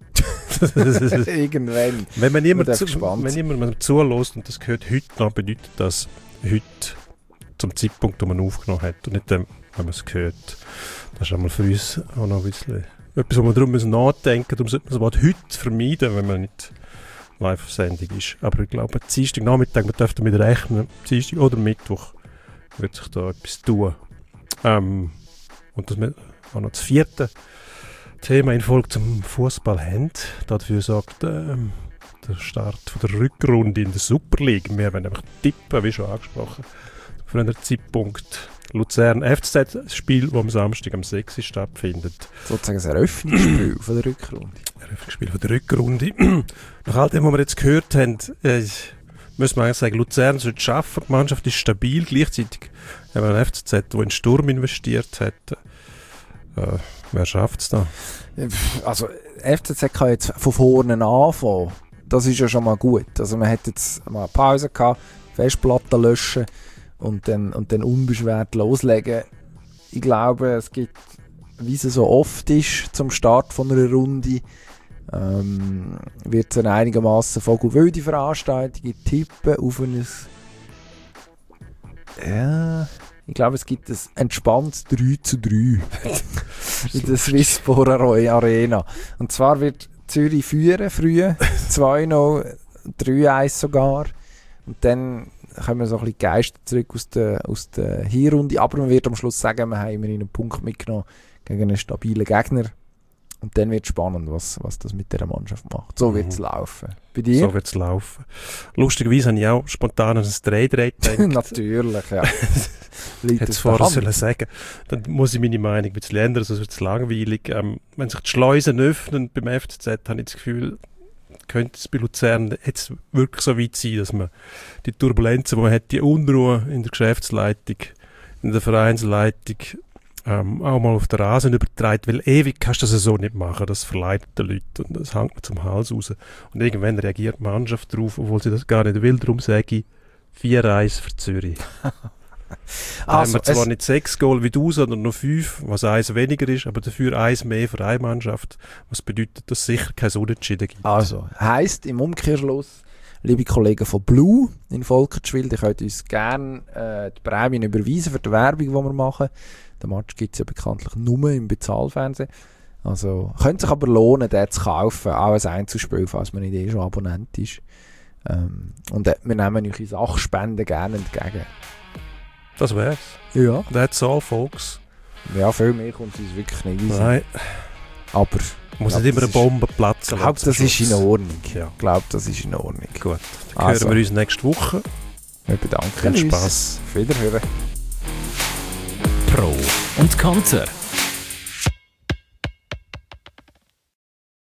Irgendwann. Wenn man niemand zu, wenn jemand zulässt und das gehört heute noch, bedeutet das heute zum Zeitpunkt, wo man aufgenommen hat und nicht dem, wenn man es gehört. Das ist einmal für uns auch noch ein bisschen etwas, wo man darum müssen nachdenken, darum sollte man das Wort heute vermeiden, wenn man nicht live auf Sendung ist. Aber ich glaube, Dienstag Nachmittag, man dürfte damit rechnen, Dienstag oder Mittwoch wird sich da etwas tun. Ähm, und das auch noch das vierte Thema in Folge zum Fußball haben. Dafür sorgt ähm, der Start von der Rückrunde in der Super League. Wir werden einfach tippen, wie schon angesprochen. Für einen Zeitpunkt Luzern F C Z, das Spiel, das am Samstag am sechs stattfindet. Sozusagen das Eröffnungsspiel von der Rückrunde. Eröffnungsspiel von der Rückrunde. Nach all dem, was wir jetzt gehört haben, äh, müssen wir eigentlich sagen, Luzern sollte es schaffen. Die Mannschaft ist stabil. Gleichzeitig haben wir einen F C Z, der in den Sturm investiert hat. Äh, wer schafft es da? Also F C Z kann jetzt von vorne anfangen. Das ist ja schon mal gut. Also man hat jetzt mal eine Pause gehabt, Festplatten löschen und dann, und dann unbeschwert loslegen. Ich glaube, es gibt, wie es so oft ist, zum Start von einer Runde, ähm, wird es eine einigermaßen vogelwilde Veranstaltung. Ich tippe auf ein ja, ich glaube, es gibt ein entspanntes drei zu drei in der Swisspor Arena. Und zwar wird Zürich führen, früh, zwei null, drei eins sogar. Und dann kommen so ein bisschen Geister zurück aus der, aus der Hinrunde. Aber man wird am Schluss sagen, wir haben immerhin einen Punkt mitgenommen gegen einen stabilen Gegner. Und dann wird es spannend, was, was das mit dieser Mannschaft macht. So wird es mhm. laufen. Bei dir? So wird es laufen. Lustigerweise habe ich auch spontan an ein drei drei gedacht. Natürlich, ja. Ich hätte es vorher sollen sagen. Dann muss ich meine Meinung ein bisschen ändern, sonst wird es langweilig. Ähm, wenn sich die Schleusen öffnen beim F C Z, habe ich das Gefühl, könnte es bei Luzern jetzt wirklich so weit sein, dass man die Turbulenzen, die man hat, die Unruhe in der Geschäftsleitung, in der Vereinsleitung, ähm, auch mal auf den Rasen übertreibt, weil ewig kannst du das so nicht machen, das verleitet den Leuten und das hängt mir zum Hals raus. Und irgendwann reagiert die Mannschaft darauf, obwohl sie das gar nicht will, darum sage ich vier eins für Zürich. Da also, haben wir zwar nicht sechs Goal wie du, sondern nur fünf, was eins weniger ist, aber dafür eins mehr für eine Mannschaft, was bedeutet, dass es sicher kein Unentschieden gibt. Also, heisst im Umkehrschluss, liebe Kollegen von Blue in Volkertschwil, ihr könnt uns gerne äh, die Prämien überweisen für die Werbung, die wir machen. Den Match gibt es ja bekanntlich nur im Bezahlfernsehen. Also, könnte sich aber lohnen, den zu kaufen, auch als Einzelspiel, falls man nicht eh schon Abonnent ist. Ähm, und äh, wir nehmen eure Sachspenden gerne entgegen. Das wär's. Ja. That's all, folks. Ja, viel mehr kommt uns wirklich nicht in den Sinn. Nein, Aber muss ja, nicht immer das eine ist- Bombe platzen. ich glaube, das ist in Ordnung. Ja. Ich glaube, das ist in Ordnung. Gut, dann Also. hören wir uns nächste Woche. Wir bedanken Viel uns. Spass. Auf Wiederhören. Pro und Konter.